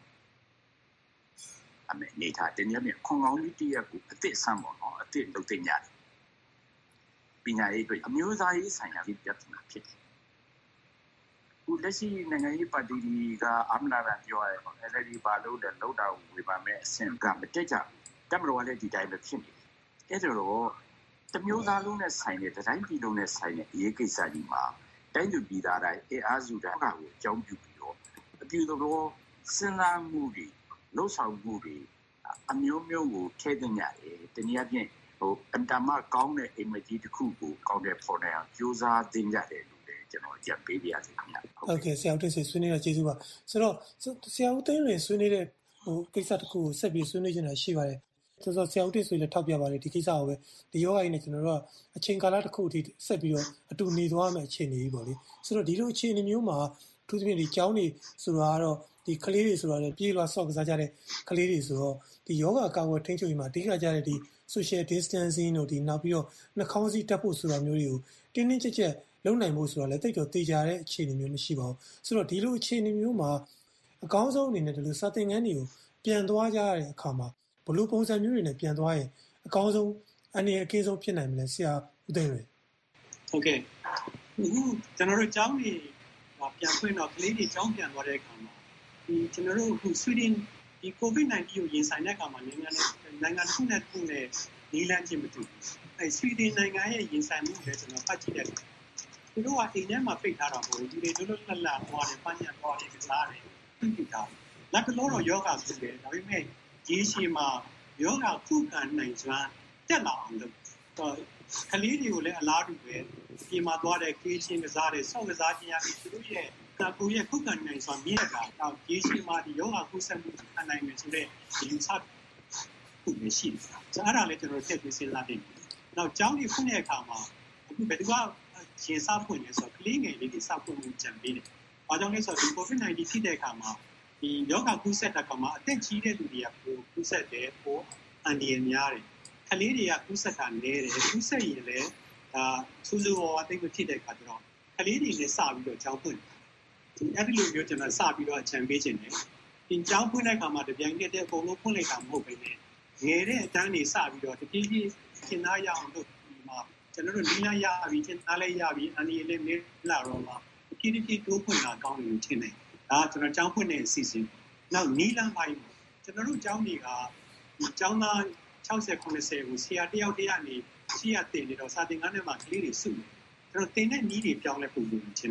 အမေနေထားတဲ့နေရာမှာခွန်ကောင်းလေးတရက်ကိုအသစ်ဆန်းပေါ့နော်အသစ်လုပ်တင်ရတယ်ပညာရေးအတွက်အမျိုးသားရေးဆိုင်ရာပြဿနာဖြစ်တယ်ခုလက်ရှိနိုင်ငံရေးပါတီကအမနာရပြောရဲပေါ့ NLD ပါလို့လည်းလောက်တာဝေဖန်မဲ့အဆင့်ကမတက်ကြဘူးတမ်တော်ကလည်းဒီတိုင်းပဲဖြစ်နေတယ်အဲ့တော့တမျိုးသားလုံးနဲ့ဆိုင်တဲ့တိုင်းပြည်လုံးနဲ့ဆိုင်တဲ့အရေးကိစ္စကြီးမှာတိုင်းသူပြည်သားတိုင်းအားစုတိုင်းကိုအကြောင်းပြုပြီးတော့အပြုသဘောစဉ်းစားမှုတွေလှုပ်ဆောင်မှုတွေအမျိုးမျိုးကိုထည့်သွင်းရတယ်တနည်းအားဖြင့်အတ္တမကောင်းတဲ့ image တစ်ခုကိုကောင်းတဲ့ပေါ်နေအောင်ကြိုးစားသင်ကြတယ်လို့လည်းကျွန်တော်ကြံပေးပြရစီခင်ဗျာဟုတ်ကဲ့ဆရာဦးတင်ဆွေးနွေးရကျေးဇူးပါဆိုတော့ဆရာဦးသိန်းလွင်ဆွေးနွေးတဲ့ကိစ္စတစ်ခုကိုဆက်ပြီးဆွေးနွေးနေတာရှိပါတယ်ဆိုတော့ဆရာဦးတင်ဆွေလည်းထောက်ပြပါတယ်ဒီကိစ္စကိုပဲဒီယောဂကြီးနဲ့ကျွန်တော်တို့ကအချိန်ကာလတစ်ခုအထိဆက်ပြီးတော့အတူနေသွားမယ့်အခြေအနေကြီးပေါ့လေဆိုတော့ဒီလိုအခြေအနေမျိုးမှာအထူးသဖြင့်ဒီကျောင်းတွေဆိုတာကတော့ဒီကလေးတွေဆိုတာလည်းပြေးလွှာဆော့ကစားကြတဲ့ကလေးတွေဆိုတော့ဒီယောဂကာကွယ်ထိန်းချုပ်ရေးမှာအဓိကကြတဲ့ဒီ social distancing တို့ဒီနောက်ပြီးတော့နှာခေါင်းစည်းတက်ဖို့ဆိုတာမျိုးတွေကိုတင်းတင်းကြပ်ကြပ်လုပ်နိုင်ဖို့ဆိုတာလည်းတိတ်တော့တေချာတဲ့အခြေအနေမျိုးမရှိပါဘူးဆိုတော့ဒီလိုအခြေအနေမျိုးမှာအကောင်းဆုံးအနေနဲ့ဒီလိုစာသင်ခန်းတွေကိုပြန်သွားကြရတဲ့အခါမှာဘယ်လိုပုံစံမျိုးတွေနဲ့ပြန်သွားရင်အကောင်းဆုံးအနေအကင်းဆုံးဖြစ်နိုင်မလဲဆရာဦးသိန်းလွင်ဟုတ်ကဲ့အခုကျွန်တော်တို့ကျောင်းတွေပြန်ဖွင့်တော့ကလေးတွေကျောင်းပြန်သွားတဲ့အခါမှာဒီကျွန်တော်တို့အခုဆွီဒင်ဒီ COVID-19 ကိုရင်ဆိုင်တဲ့အခါမှာနိုင်ငံတစ်ခုနဲ့တစ်ခုနဲ့နီးလန်းချင်းမတူဘူးအဲဆွီဒင်နိုင်ငံရဲ့ရင်ဆိုင်မှုလည်းကျွန်တော်ဖတ်ကြည့်တယ်သူတို့ကအိမ်ထဲမှာပိတ်ထားတာမဟုတ်ဘူးဒီတွေတို့လှလှသွားတယ်ပန်းညံသွားတယ်ကစားတယ်ပြစ်ထားတယ်လက်ကတော့ယောဂဖြစ်တယ်ဒါပေမဲ့ဒီအချိန်မှာယောဂခုခံနိုင်စွမ်းတက်လာအောင်လုပ်တော့ကလေးတွေကိုလည်းအလားတူပဲဒီမှာသွားတဲ့ကေးချင်းကစားတယ်ဆော့ကစားခြင်းရပြီးသူတို့ရဲ့ကိုယ့်ရဲ့ခုခံနိုင်စွမ်းမြင့်တာတော့ဒီအချိန်မှာဒီယောဂခုဆက်မှုခံနိုင်မယ်ဆိုတဲ့ဒီလူစားခုမရှိဘူးဆိုအဲ့ဒါလည်းကျွန်တော်တက်ပြီးစဉ်းစားနေတယ်နောက်ကျောင်းကြီးဖွင့်တဲ့အခါမှာအခုဘယ်သူကရှင်းစားဖွင့်လဲဆိုတော့ကလေးငယ်လေးတွေစဖွင့်မှုကြံပေးတယ်ဘာကြောင့်လဲဆိုတော့ဒီ COVID-19 ဖြစ်တဲ့အခါမှာဒီယောဂကူးစက်တဲ့ကောင်မှာအသက်ကြီးတဲ့လူတွေကကူးစက်တယ်ပိုအန်ဒီရများတယ်ကလေးတွေကကူးစက်တာနည်းတယ်ကူးစက်ရင်လည်းဒါစူးစူးဝါးဝါသိမဖြစ်တဲ့အခါကျတော့ကလေးတွေလည်းစပြီးတော့ကျောင်းဖွင့်အဲ့ဒီလိုမျိုးကျွန်တော်စပြီးတော့အချမ်းပေးခြင်းတယ်ဒီကျောင်းဖွင့်တဲ့အခါမှာတပြိုင်တည်းအကုန်လုံးဖွင့်လိုက်တာမဟုတ်ဘဲနဲ့ငယ်တဲ့အတန်းတွေစပြီးတော့တပြေးပြေးရှင်းသားရအောင်လုပ်ဒီမှာကျွန်တော်တို့နီးလာရပြီးရှင်းသားလည်းရပြီးအန်ဒီလည်းမေးလာတော့မှတပြေးပြေးတိုးဖွင့်တာကောင်းတယ်လို့ထင်တယ်ဒါကျွန်တော်ကျောင်းဖွင့်တဲ့အစီအစဉ်နောက်နီးလန်းပိုင်းကျွန်တော်တို့ကျောင်းတွေကဒီကျောင်းသား60 90ကိုဆရာတယောက်တည်းကနေရှိရတင်နေတော့စာသင်ခန်းထဲမှာကလေးတွေစုတယ်ကျွန်တော်တင်တဲ့နီးတွေပြောင်းလဲပုံလို့ချင်းတယ်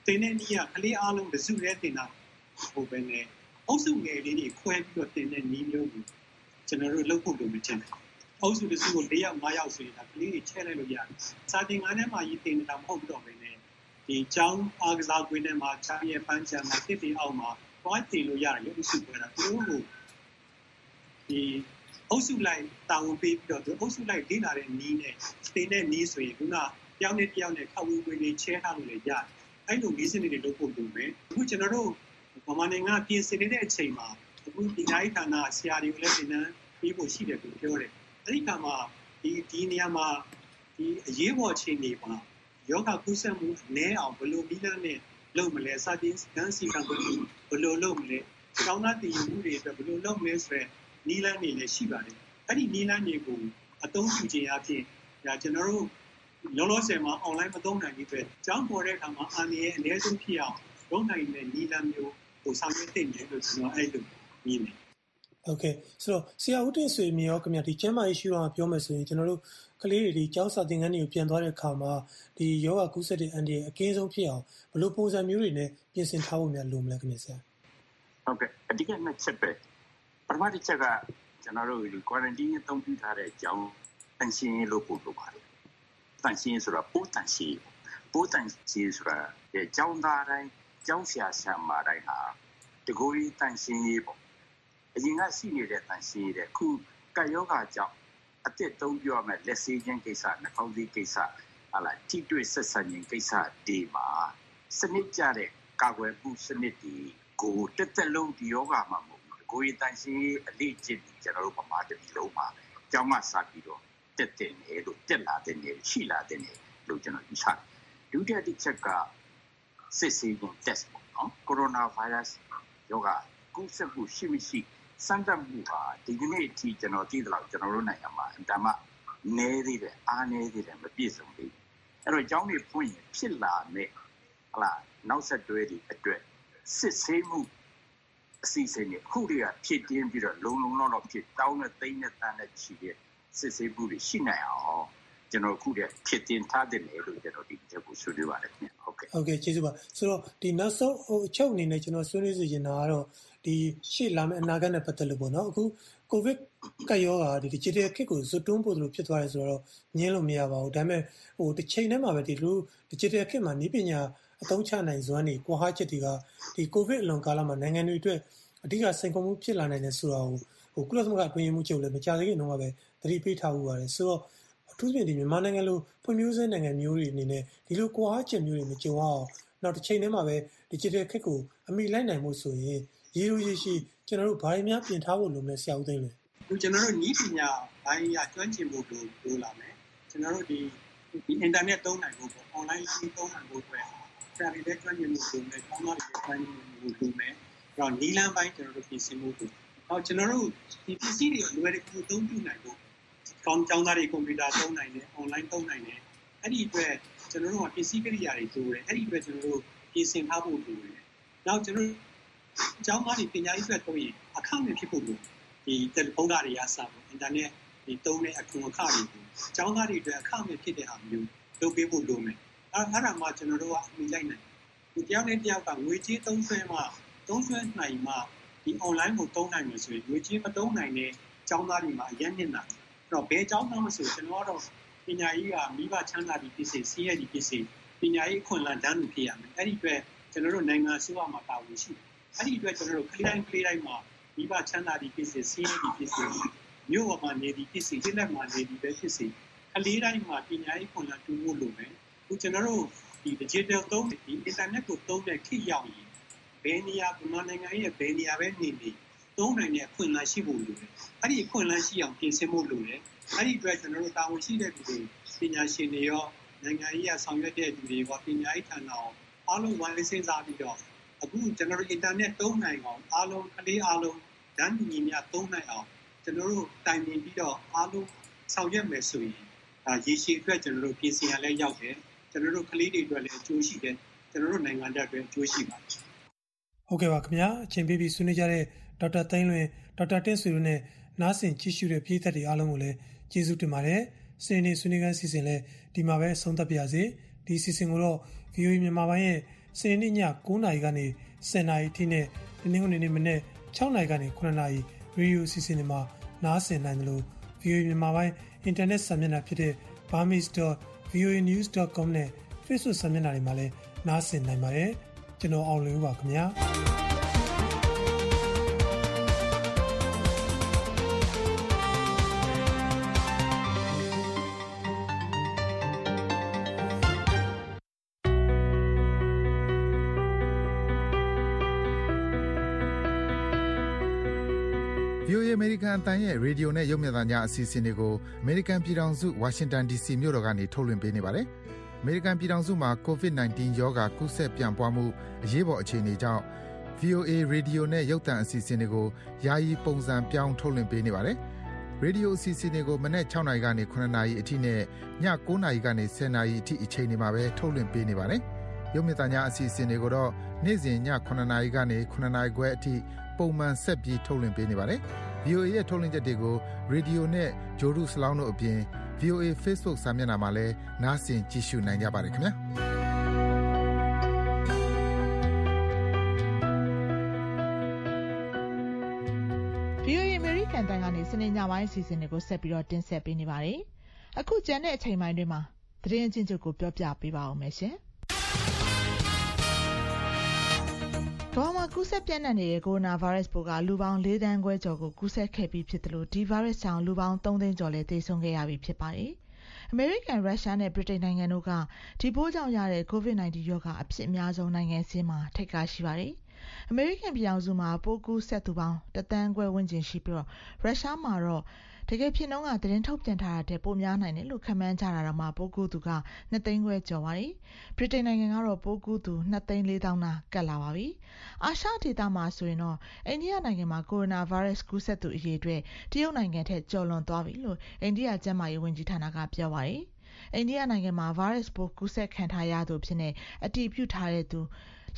တင်တဲ့နည်းကကလေးအားလုံးတစုရဲတင်တာဟိုပဲနဲ့အုပ်စုငယ်လေးတွေခွဲပြီးတော့တင်တဲ့နည်းမျိုးကိုကျွန်တော်တို့လုပ်ဖို့လိုမချင်ဘူးအုပ်စုတစ်စုကို4ယောက်5ယောက်ဆိုရင်ဒါကလေးတွေချဲ့လိုက်လို့ရတယ်စာသင်ခန်းထဲမှာရေးတင်နေတာမဟုတ်တော့ဘဲနဲ့ဒီကျောင်းအားကစားကွင်းထဲမှာချားရဲ့ပန်းချမ်းမှာတစ်တီအောက်မှာတွားတင်လို့ရတယ်လို့အုပ်စုပြောတာသူတို့ကိုဒီအုပ်စုလိုက်တာဝန်ပေးပြီးတော့သူအုပ်စုလိုက်လေ့လာတဲ့နည်းနဲ့တင်တဲ့နည်းဆိုရင်ခုနတယောက်နဲ့တယောက်နဲ့ခက်ဝေးဝေးလေးချဲထားလို့လည်းရတယ်အဲ့လိုနည်းစနစ်တွေလုပ်ဖို့လိုမယ်အခုကျွန်တော်တို့ဗမာနိုင်ငံပြင်ဆင်နေတဲ့အချိန်မှာအခုဒီတိုင်းဌာနဆရာတွေကိုလည်းသင်တန်းပေးဖို့ရှိတယ်လို့ပြောတယ်အဲ့ဒီကမှာဒီနေရာမှာဒီအရေးပေါ်အခြေအနေမှာယောဂကုသမှုအနည်းအောင်ဘယ်လိုနည်းလမ်းနဲ့လုပ်မလဲစတင်ကန်းစီကံဘယ်လိုလုပ်မလဲကျောင်းသားတည်ယူမှုတွေအတွက်ဘယ်လိုလုပ်မလဲဆိုတဲ့နည်းလမ်းတွေလည်းရှိပါတယ်အဲ့ဒီနည်းလမ်းတွေကိုအသုံးပြုခြင်းအပြင်ဒါကျွန်တော်တို့လောလောဆယ်မှာ online မသုံးနိုင်ဘူးပဲကျောင်းပေါ်တဲ့အခါမှာအာဏာရဲ့အနည်းဆုံးဖြစ်အောင်လုပ်နိုင်တဲ့နည်းလမ်းမျိုးကိုဆောင်ရွက်တင်တယ်လို့ကျွန်တော်အဲ့လိုမြင်တယ်ဟုတ်ကဲ့ဆိုတော့ဆရာဦးတင်ဆွေမြေရောခင်ဗျာဒီကျမ်းမာရေးရှုထောင့်ပြောမယ်ဆိုရင်ကျွန်တော်တို့ကလေးတွေဒီကျောင်းစာသင်ခန်းတွေကိုပြန်သွားတဲ့အခါမှာဒီယောဂကုသတဲ့အန်ဒီအကင်းဆုံးဖြစ်အောင်ဘယ်လိုပုံစံမျိုးတွေနဲ့ပြင်ဆင်ထားဖို့များလိုမလဲခင်ဗျာဆရာဟုတ်ကဲ့အဓိကနှစ်ချက်ပဲပထမတစ်ချက်ကကျွန်တော်တို့ဒီ quarantine အသုံးပြုထားတဲ့အကြောင်းတန်ရှင်းလို့ပို့လို့ပါတယ်တန်ရှင်းဆိုတာပို့တန်ရှင်းဆိုတာကျောင်းသားတိုင်းကျောင်းဆရာဆရာမတိုင်းဟာတကူကြီးတန်ရှင်းရေးပေါ့အရင်ကရှိနေတဲ့တန်ရှင်းတဲ့ခုကပ်ယောဂကြောင့်အသက်သုံးပြောမယ်လက်ဆေးခြင်းကိစ္စနှာခေါင်းစည်းကိစ္စဟာလားထိတွေ့ဆက်ဆံခြင်းကိစ္စဒီမှာစနစ်ကျတဲ့ကာကွယ်မှုစနစ်ဒီကိုတက်လုံးဒီယောဂမှာမဟုတ်ဘူးကိုယ်တန်ရှင်းအလေးကျင့်ကျွန်တော်တို့ပမာတပြီလုံးမှာကျောင်းမှာစပြီးတော့တက်တယ်လို့တက်လာတဲ့နေရှိလာတဲ့နေလို့ကျွန်တော်ယူဆတယ်ဒုတိယတစ်ချက်ကစစ်ဆေးခြင်း test ပေါ့နော်ကိုရိုနာဗိုင်းရပ်စ်ယောဂကူးစက်မှုရှိမရှိစမ်းသပ်မှုဟာဒီကနေ့အထိကျွန်တော်သိသလောက်ကျွန်တော်တို့နိုင်ငံမှာအင်တာမနည်းသေးတယ်အားနည်းသေးတယ်မပြည့်စုံသေးဘူးအဲ့တော့ကျောင်းတွေဖွင့်ရင်ဖြစ်လာမယ်ဟလားနောက်ဆက်တွဲတွေအတွက်စစ်ဆေးမှုအစီအစဉ်တွေခုတည်းကဖြစ်တင်းပြီးတော့လုံလောက်ဖြစ်တောင်းနဲ့သိန်းနဲ့တန်းနဲ့ချီတဲ့စစ်ဆေးမှုတွေရှိနိုင်အောင်ကျွန်တော်ခုတည်းဖြစ်တင်းထားတယ်လို့ကျွန်တော်ဒီချက်ကိုဆွေးနွေးပါတယ်ခင်ဗျဟုတ်ကဲ့ကျေးဇူးပါဆိုတော့ဒီနောက်ဆုံးအချုပ်အနေနဲ့ကျွန်တော်ဆွေးနွေးစီချင်တာကတော့ဒီရှေ့လာမယ့်အနာဂတ်နဲ့ပတ်သက်လို့ပေါ့နော်အခုကိုဗစ်ကပ်ရောဂါဒီ digital ခစ်ကိုဇွတ်တွန်းပို့သလိုဖြစ်သွားတယ်ဆိုတော့ညင်းလို့မရပါဘူးဒါပေမဲ့တစ်ချိန်တည်းမှာပဲဒီလို digital ခစ်မှာနည်းပညာအသုံးချနိုင်စွမ်းတွေကွာဟချက်တွေကဒီကိုဗစ်အလွန်ကာလမှာနိုင်ငံတွေအတွက်အဓိကစိန်ခေါ်မှုဖြစ်လာနိုင်တယ်ဆိုတာကိုကုလသမဂ္ဂအတွင်းရေးမှူးချုပ်လည်းမကြာသေးခင်တုန်းကပဲသတိပေးထားဦးပါတယ်ဆိုတော့အထူးသဖြင့်ဒီမြန်မာနိုင်ငံလိုဖွံ့ဖြိုးဆဲနိုင်ငံမျိုးတွေအနေနဲ့ဒီလိုကွာဟချက်မျိုးတွေမကြုံအောင်နောက်တစ်ချိန်တည်းမှာပဲ digital ခစ်ကိုအမိလိုက်နိုင်မှုဆိုရင်ရေလိုရေရှိကျွန်တော်တို့ဘာတွေများပြင်ထားဖို့လိုမလဲဆရာဦးသိန်းလဲကျွန်တော်တို့နည်းပညာဘိုင်းရကျွမ်းကျင်ဖို့လိုလာမယ်ကျွန်တော်တို့ဒီ internet သုံးနိုင်ဖို့ပေါ့ online learning သုံးနိုင်ဖို့အတွက်ဆရာတွေလည်းကျွမ်းကျင်မှုလိုမယ်ကျောင်းသားတွေလည်းကျွမ်းကျင်မှုလိုမယ်အဲ့တော့နီးလန်းပိုင်းကျွန်တော်တို့ပြင်ဆင်မှုလိုနောက်ကျွန်တော်တို့ဒီပစ္စည်းတွေလွယ်တကူသုံးပြုနိုင်ဖို့ကျောင်းသားတွေကွန်ပျူတာသုံးနိုင်တယ် online သုံးနိုင်တယ်အဲ့ဒီအတွက်ကျွန်တော်တို့ကပစ္စည်းကိရိယာတွေတိုးတယ်အဲ့ဒီအတွက်ကျွန်တော်တို့ပြင်ဆင်ထားဖို့လိုတယ်နောက်ကျွန်တော်ကျောင်းသားတွေပညာရေးအတွက်သုံးရင်အခမဲ့ဖြစ်ဖို့လိုဒီတယ်လီဖုန်းတွေရစားဖို့အင်တာနက်ဒီသုံးတဲ့အခွန်အခတွေကိုကျောင်းသားတွေအတွက်အခမဲ့ဖြစ်တဲ့ဟာမျိုးလုပ်ပေးဖို့လိုမယ်အဲ့ဒါမှကျွန်တော်တို့ကအမိလိုက်နိုင်ဒီတယောက်နဲ့တယောက်ကငွေကြေးသုံးစွဲနိုင်မှဒီ online ကိုသုံးနိုင်မယ်ဆိုရင်ငွေကြေးမသုံးနိုင်တဲ့ကျောင်းသားတွေမှာအရင်နှစ်နိုင်အဲ့တော့ဘယ်ကျောင်းသားမဆိုကျွန်တော်ကတော့ပညာရေးကမိဘချမ်းသာပြီးဖြစ်စေစီးရဲပြီးဖြစ်စေပညာရေးအခွင့်အလမ်းတန်းတူဖြစ်ရမယ်အဲ့ဒီအတွက်ကျွန်တော်တို့နိုင်ငံအစိုးရမှာတာဝန်ရှိတယ်အဲ့ဒီအတွက်ကျွန်တော်တို့ကလေးတိုင်းမှာမိဘချမ်းသာပြီးဖြစ်စေစီးရဲပြီးဖြစ်စေမြို့ပေါ်မှာနေပြီးဖြစ်စေပြည်လက်မှာနေပြီးပဲဖြစ်စေကလေးတိုင်းမှာပညာရေးအခွင့်အလမ်းတူဖို့လိုမယ်အခုကျွန်တော်တို့ဒီ digital သုံးဒီ internet ကိုသုံးတဲ့ခေတ်ရောက်ရင်ဘယ်နေရာမြန်မာနိုင်ငံရဲ့ဘယ်နေရာပဲနေသုံးနိုင်တဲ့အခွင့်အလမ်းရှိဖို့လိုတယ်အဲ့ဒီအခွင့်အလမ်းရှိအောင်ပြင်ဆင်ဖို့လိုတယ်အဲ့ဒီအတွက်ကျွန်တော်တို့တာဝန်ရှိတဲ့သူတွေပညာရှင်တွေရောနိုင်ငံရေးအဆောင်ရွက်တဲ့သူတွေရောပညာရေးဌာနရောအားလုံးဝိုင်းစဉ်းစားပြီးတော့အခုကျွန်တော်တို့ internet သုံးနိုင်အောင်အားလုံးကလေးအားလုံးဓာတ်ညီမြသုံးနိုင်အောင်ကျွန်တော်တို့တိုင်ပင်ပြီးတော့အားလုံးဆောင်ရွက်မယ်ဆိုရင်ရေရှည်အတွက်ကျွန်တော်တို့ပြင်ဆင်ရလဲရောက်တယ်ကျွန်တော်တို့ကလေးတွေအတွက်လည်းအကျိုးရှိတယ်ကျွန်တော်တို့နိုင်ငံအတွက်အကျိုးရှိပါတယ်ဟုတ်ကဲ့ပါခင်ဗျာအချိန်ပေးပြီးဆွေးနွေးကြတဲ့ဒေါက်တာသိန်းလွင်ဒေါက်တာတင့်ဆွေတို့နဲ့နားဆင်ကြည့်ရှုတဲ့ပြည်သက်တွေအားလုံးကိုလည်းကျေးဇူးတင်ပါတယ်စနေနေ့ဆွေးနွေးခန်းစီစဉ်လဲဒီမှာပဲဆုံးသက်ပါရစေဒီစီစဉ်ကိုတော့ VOA မြန်မာပိုင်းရဲ့စနေနေ့ည9:00 နာရီကနေ10:00 နာရီအထိနဲ့တနင်္ဂနွေနေ့မနေ့6:00 နာရီကနေ9:00 နာရီရေဒီယိုအစီအစဉ်တွေမှာနားဆင်နိုင်တယ်လို့ VOA မြန်မာပိုင်းအင်တာနက်စာမျက်နှာဖြစ်တဲ့ burmese.voanews.com နဲ့ Facebook စာမျက်နှာတွေမှာလည်းနားဆင်နိုင်ပါတယ်ကျွန်တော်အောင်လွင်ဦးပါခင်ဗျာ VOA အမေရိကန်အသံရဲ့ရေဒီယိုနဲ့ရုပ်မြသံကြားအစီအစဉ်တွေကိုအမေရိကန်ပြည်ထောင်စုဝါရှင်တန် DC မြို့တော်ကနေထုတ်လွှင့်ပေးနေပါတယ်။အမေရိကန်ပြည်ထောင်စုမှာ COVID-19 ရောဂါကူးစက်ပြန့်ပွားမှုအရေးပေါ်အခြေအနေကြောင့် VOA ရေဒီယိုနဲ့ရုပ်သံအစီအစဉ်တွေကိုယာယီပုံစံပြောင်းထုတ်လွှင့်ပေးနေပါတယ်။ရေဒီယိုအစီအစဉ်တွေကိုမနက်6:00 နာရီကနေ9:00 နာရီအထိနဲ့ည9:00 နာရီကနေ10:00 နာရီအထိအချိန်တွေမှာပဲထုတ်လွှင့်ပေးနေပါတယ်။ရုပ်မြသံကြားအစီအစဉ်တွေကိုတော့နေ့စဉ်ည9:00 နာရီကနေ9:00 နာရီခွဲအထိပုံမှန်ဆက်ပြီးထုတ်လွှင့်ပေးနေပါတယ်။ VOA ရဲ့ထုတ်လွှင့်ချက်တွေကိုရေဒီယိုနဲ့ဂျိုဒုစလောင်းတို့အပြင် VOA Facebook စာမျက်နှာမှာလည်းနားဆင်ကြည့်ရှုနိုင်ကြပါတယ်ခင်ဗျာ။ VOA အမေရိကန်တန်ကနေစနေညပိုင်းအစီအစဉ်တွေကိုဆက်ပြီးတော့တင်ဆက်ပေးနေပါတယ်။အခုကျန်တဲ့အချိန်ပိုင်းတွေမှာသတင်းအချင်းချုပ်ကိုပြောပြပေးပါဦးမယ်ရှင်။ကမ္ဘာမှာကူးစက်ပြန့်နှံ့နေတဲ့ကိုရိုနာဗိုင်းရပ်စ်ပိုးကလူပေါင်း4 သန်းခွဲကျော်ကိုကူးစက်ခဲ့ပြီးဖြစ်တယ်လို့ဒီဗိုင်းရပ်စ်ကြောင့်လူပေါင်း3 သိန်းကျော်လည်းသေဆုံးခဲ့ရပြီဖြစ်ပါတယ်။အမေရိကန်၊ရုရှားနဲ့ဗြိတိန်နိုင်ငံတို့ကဒီပိုးကြောင့်ရတဲ့ COVID-19 ရောဂါအဖြစ်အများဆုံးနိုင်ငံစာရင်းမှာထိပ်ကရှိပါတယ်။အမေရိကန်ပြည်ထောင်စုမှာပိုးကူးစက်သူပေါင်း1 သန်းခွဲဝန်းကျင်ရှိပြီးတော့ရုရှားမှာတော့တကယ်ဖြစ်နှုန်းကသတင်းထုတ်ပြန်ထားတာတဲ့ပိုများနိုင်တယ်လို့ခန့်မှန်းကြတာတော့မှပိုးကူးသူက2 သိန်းခွဲကျော်ပါတယ်။ဗြိတိန်နိုင်ငံကတော့ပိုးကူးသူ2 သိန်း 4 သောင်းနာကပ်လာပါပြီ။အာရှဒေသမှာဆိုရင်တော့အိန္ဒိယနိုင်ငံမှာကိုရိုနာဗိုင်းရပ်စ်ကူးစက်သူအရေအတွက်တရုတ်နိုင်ငံထက်ကျော်လွန်သွားပြီလို့အိန္ဒိယကျန်းမာရေးဝန်ကြီးဌာနကပြောပါတယ်။အိန္ဒိယနိုင်ငံမှာဗိုင်းရပ်စ်ပိုးကူးစက်ခံထားရသူဖြစ်နေအတည်ပြုထားတဲ့သူ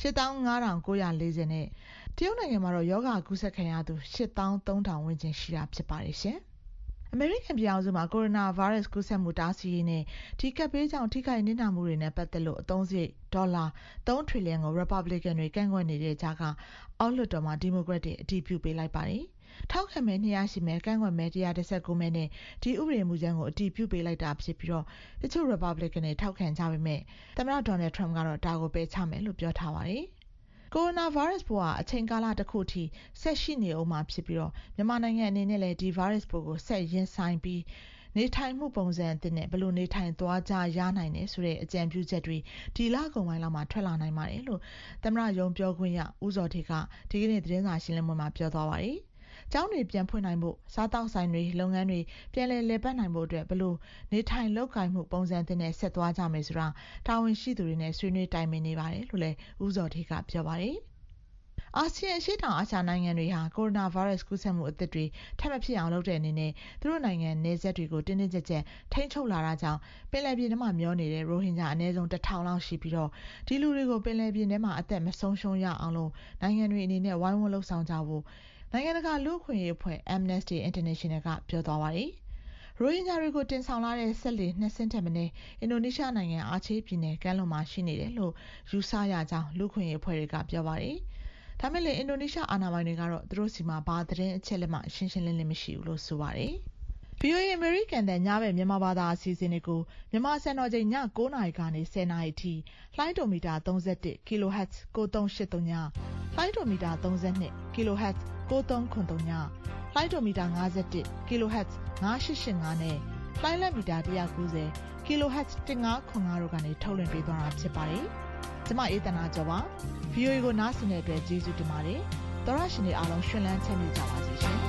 85,940 နဲ့တရုတ်နိုင်ငံမှာတော့ယောဂကူးစက်ခံရသူ83,000 ဝန်းကျင်ရှိတာဖြစ်ပါတယ်ရှင်။အမေရိကန်ပြည်ထောင်စုမှာကိုရိုနာဗိုင်းရပ်စ်ကူးစက်မှုတားဆီးရေးနဲ့ဒီကပ်ဘေးကြောင့်ထိခိုက်နစ်နာမှုတွေနဲ့ပတ်သက်လို့အသုံးစရိတ်ဒေါ်လာ3 ထရီလီယံကို Republican တွေကန့်ကွက်နေတဲ့ကြားကအောက်လွှတ်တော်မှာ Democrat တွေအတည်ပြုပေးလိုက်ပါတယ်။ထောက်ခံမဲ200မဲကန့်ကွက်မဲ119မဲနဲ့ဒီဥပဒေမူကြမ်းကိုအတည်ပြုပေးလိုက်တာဖြစ်ပြီးတော့တချို့ Republican တွေထောက်ခံကြပေမဲ့သမ္မတ Donald Trump ကတော့ဒါကိုပယ်ချမယ်လို့ပြောထားပါတယ်။ကိုရိုနာဗိုင်းရပ်စ်ပိုးဟာအချိန်ကာလတစ်ခုထိဆက်ရှိနေအောင်မှာဖြစ်ပြီးတော့မြန်မာနိုင်ငံအနေနဲ့လည်းဒီဗိုင်းရပ်စ်ပိုးကိုဆက်ရင်ဆိုင်ပြီးနေထိုင်မှုပုံစံအသစ်နဲ့ဘယ်လိုနေထိုင်သွားကြရနိုင်တယ်ဆိုတဲ့အကြံပြုချက်တွေဒီလကုန်ပိုင်းလောက်မှာထွက်လာနိုင်ပါတယ်လို့သမ္မတရုံးပြောခွင့်ရဦးဇော်ဌေးကဒီကနေ့သတင်းစာရှင်းလင်းပွဲမှာပြောသွားပါတယ်။ကျောင်းတွေပြန်ဖွင့်နိုင်ဖို့စားတောက်ဆိုင်တွေလုပ်ငန်းတွေပြန်လည်ပတ်နိုင်ဖို့အတွက်ဘယ်လိုနေထိုင်လုပ်ကိုင်မှုပုံစံသစ်နဲ့ဆက်သွားကြမယ်ဆိုတာတာဝန်ရှိသူတွေနဲ့ဆွေးနွေးတိုင်ပင်နေပါတယ်လို့လည်းဦးဇော်ဌေးကပြောပါတယ်။အာဆီယံအရှေ့တောင်အာရှနိုင်ငံတွေဟာကိုရိုနာဗိုင်းရပ်စ်ကူးစက်မှုအသစ်တွေထပ်မဖြစ်အောင်လုပ်တဲ့အနေနဲ့သူတို့နိုင်ငံနယ်စပ်တွေကိုတင်းတင်းကျပ်ကျပ်ထိန်းချုပ်လာတာကြောင့်ပင်လယ်ပြင်ထဲမှာမျောနေတဲ့ရိုဟင်ဂျာအနည်းဆုံး1,000 လောက်ရှိပြီးတော့ဒီလူတွေကိုပင်လယ်ပြင်ထဲမှာအသက်မဆုံးရှုံးရအောင်လို့နိုင်ငံတွေအနေနဲ့ဝိုင်းဝန်းလှုပ်ဆောင်ကြဖို့နိုင်ငံတကာလူ့အခွင့်အရေးအဖွဲ့ Amnesty International ကပြောသွားပါတယ်။ရိုဟင်ဂျာတွေကိုတင်ဆောင်လာတဲ့ဆက်လေ2 စင်းထက်မနည်းအင်ဒိုနီးရှားနိုင်ငံအာချေးပြည်နယ်ကမ်းလွန်မှာရှိနေတယ်လို့ယူဆရကြောင်းလူ့အခွင့်အရေးအဖွဲ့တွေကပြောပါတယ်။ဒါမဲ့လည်းအင်ဒိုနီးရှားအာဏာပိုင်တွေကတော့သူတို့စီမှာဘာသတင်းအချက်လက်မှရှင်းရှင်းလင်းလင်းမရှိဘူးလို့ဆိုပါတယ်။ VOA အမေရိကန်တန်ညဘက်မြန်မာဘာသာအစီအစဉ်တွေကိုမြန်မာစံတော်ချိန်ည9:00 နာရီကနေ10:00 နာရီအထိလှိုင်းဒိုမီတာ31 kHz 9383ညလှိုင်းဒိုမီတာ32 kHz 9393ညလှိုင်းဒိုမီတာ51 kHz 9885နဲ့လှိုင်းလက်မီတာ190 kHz 1505တို့ကနေထုတ်လွှင့်ပေးသွားတာဖြစ်ပါတယ်။ကျွန်မအေးတနာကျော်ပါ VOA ကိုနားဆင်တဲ့အတွက်ကျေးဇူးတင်ပါတယ်။သောရရှင်တွေအားလုံးရှင်လန်းချမ်းမြေ့ကြပါစေရှင်။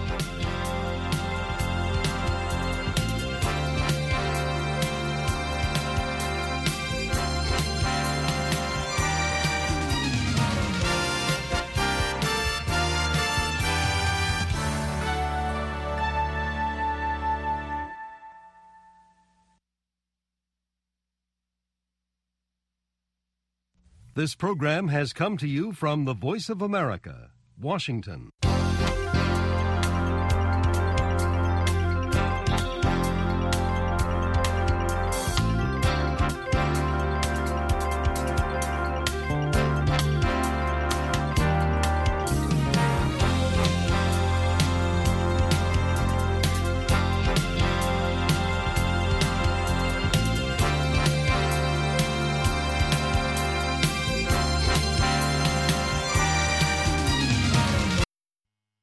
This program has come to you from the Voice of America, Washington.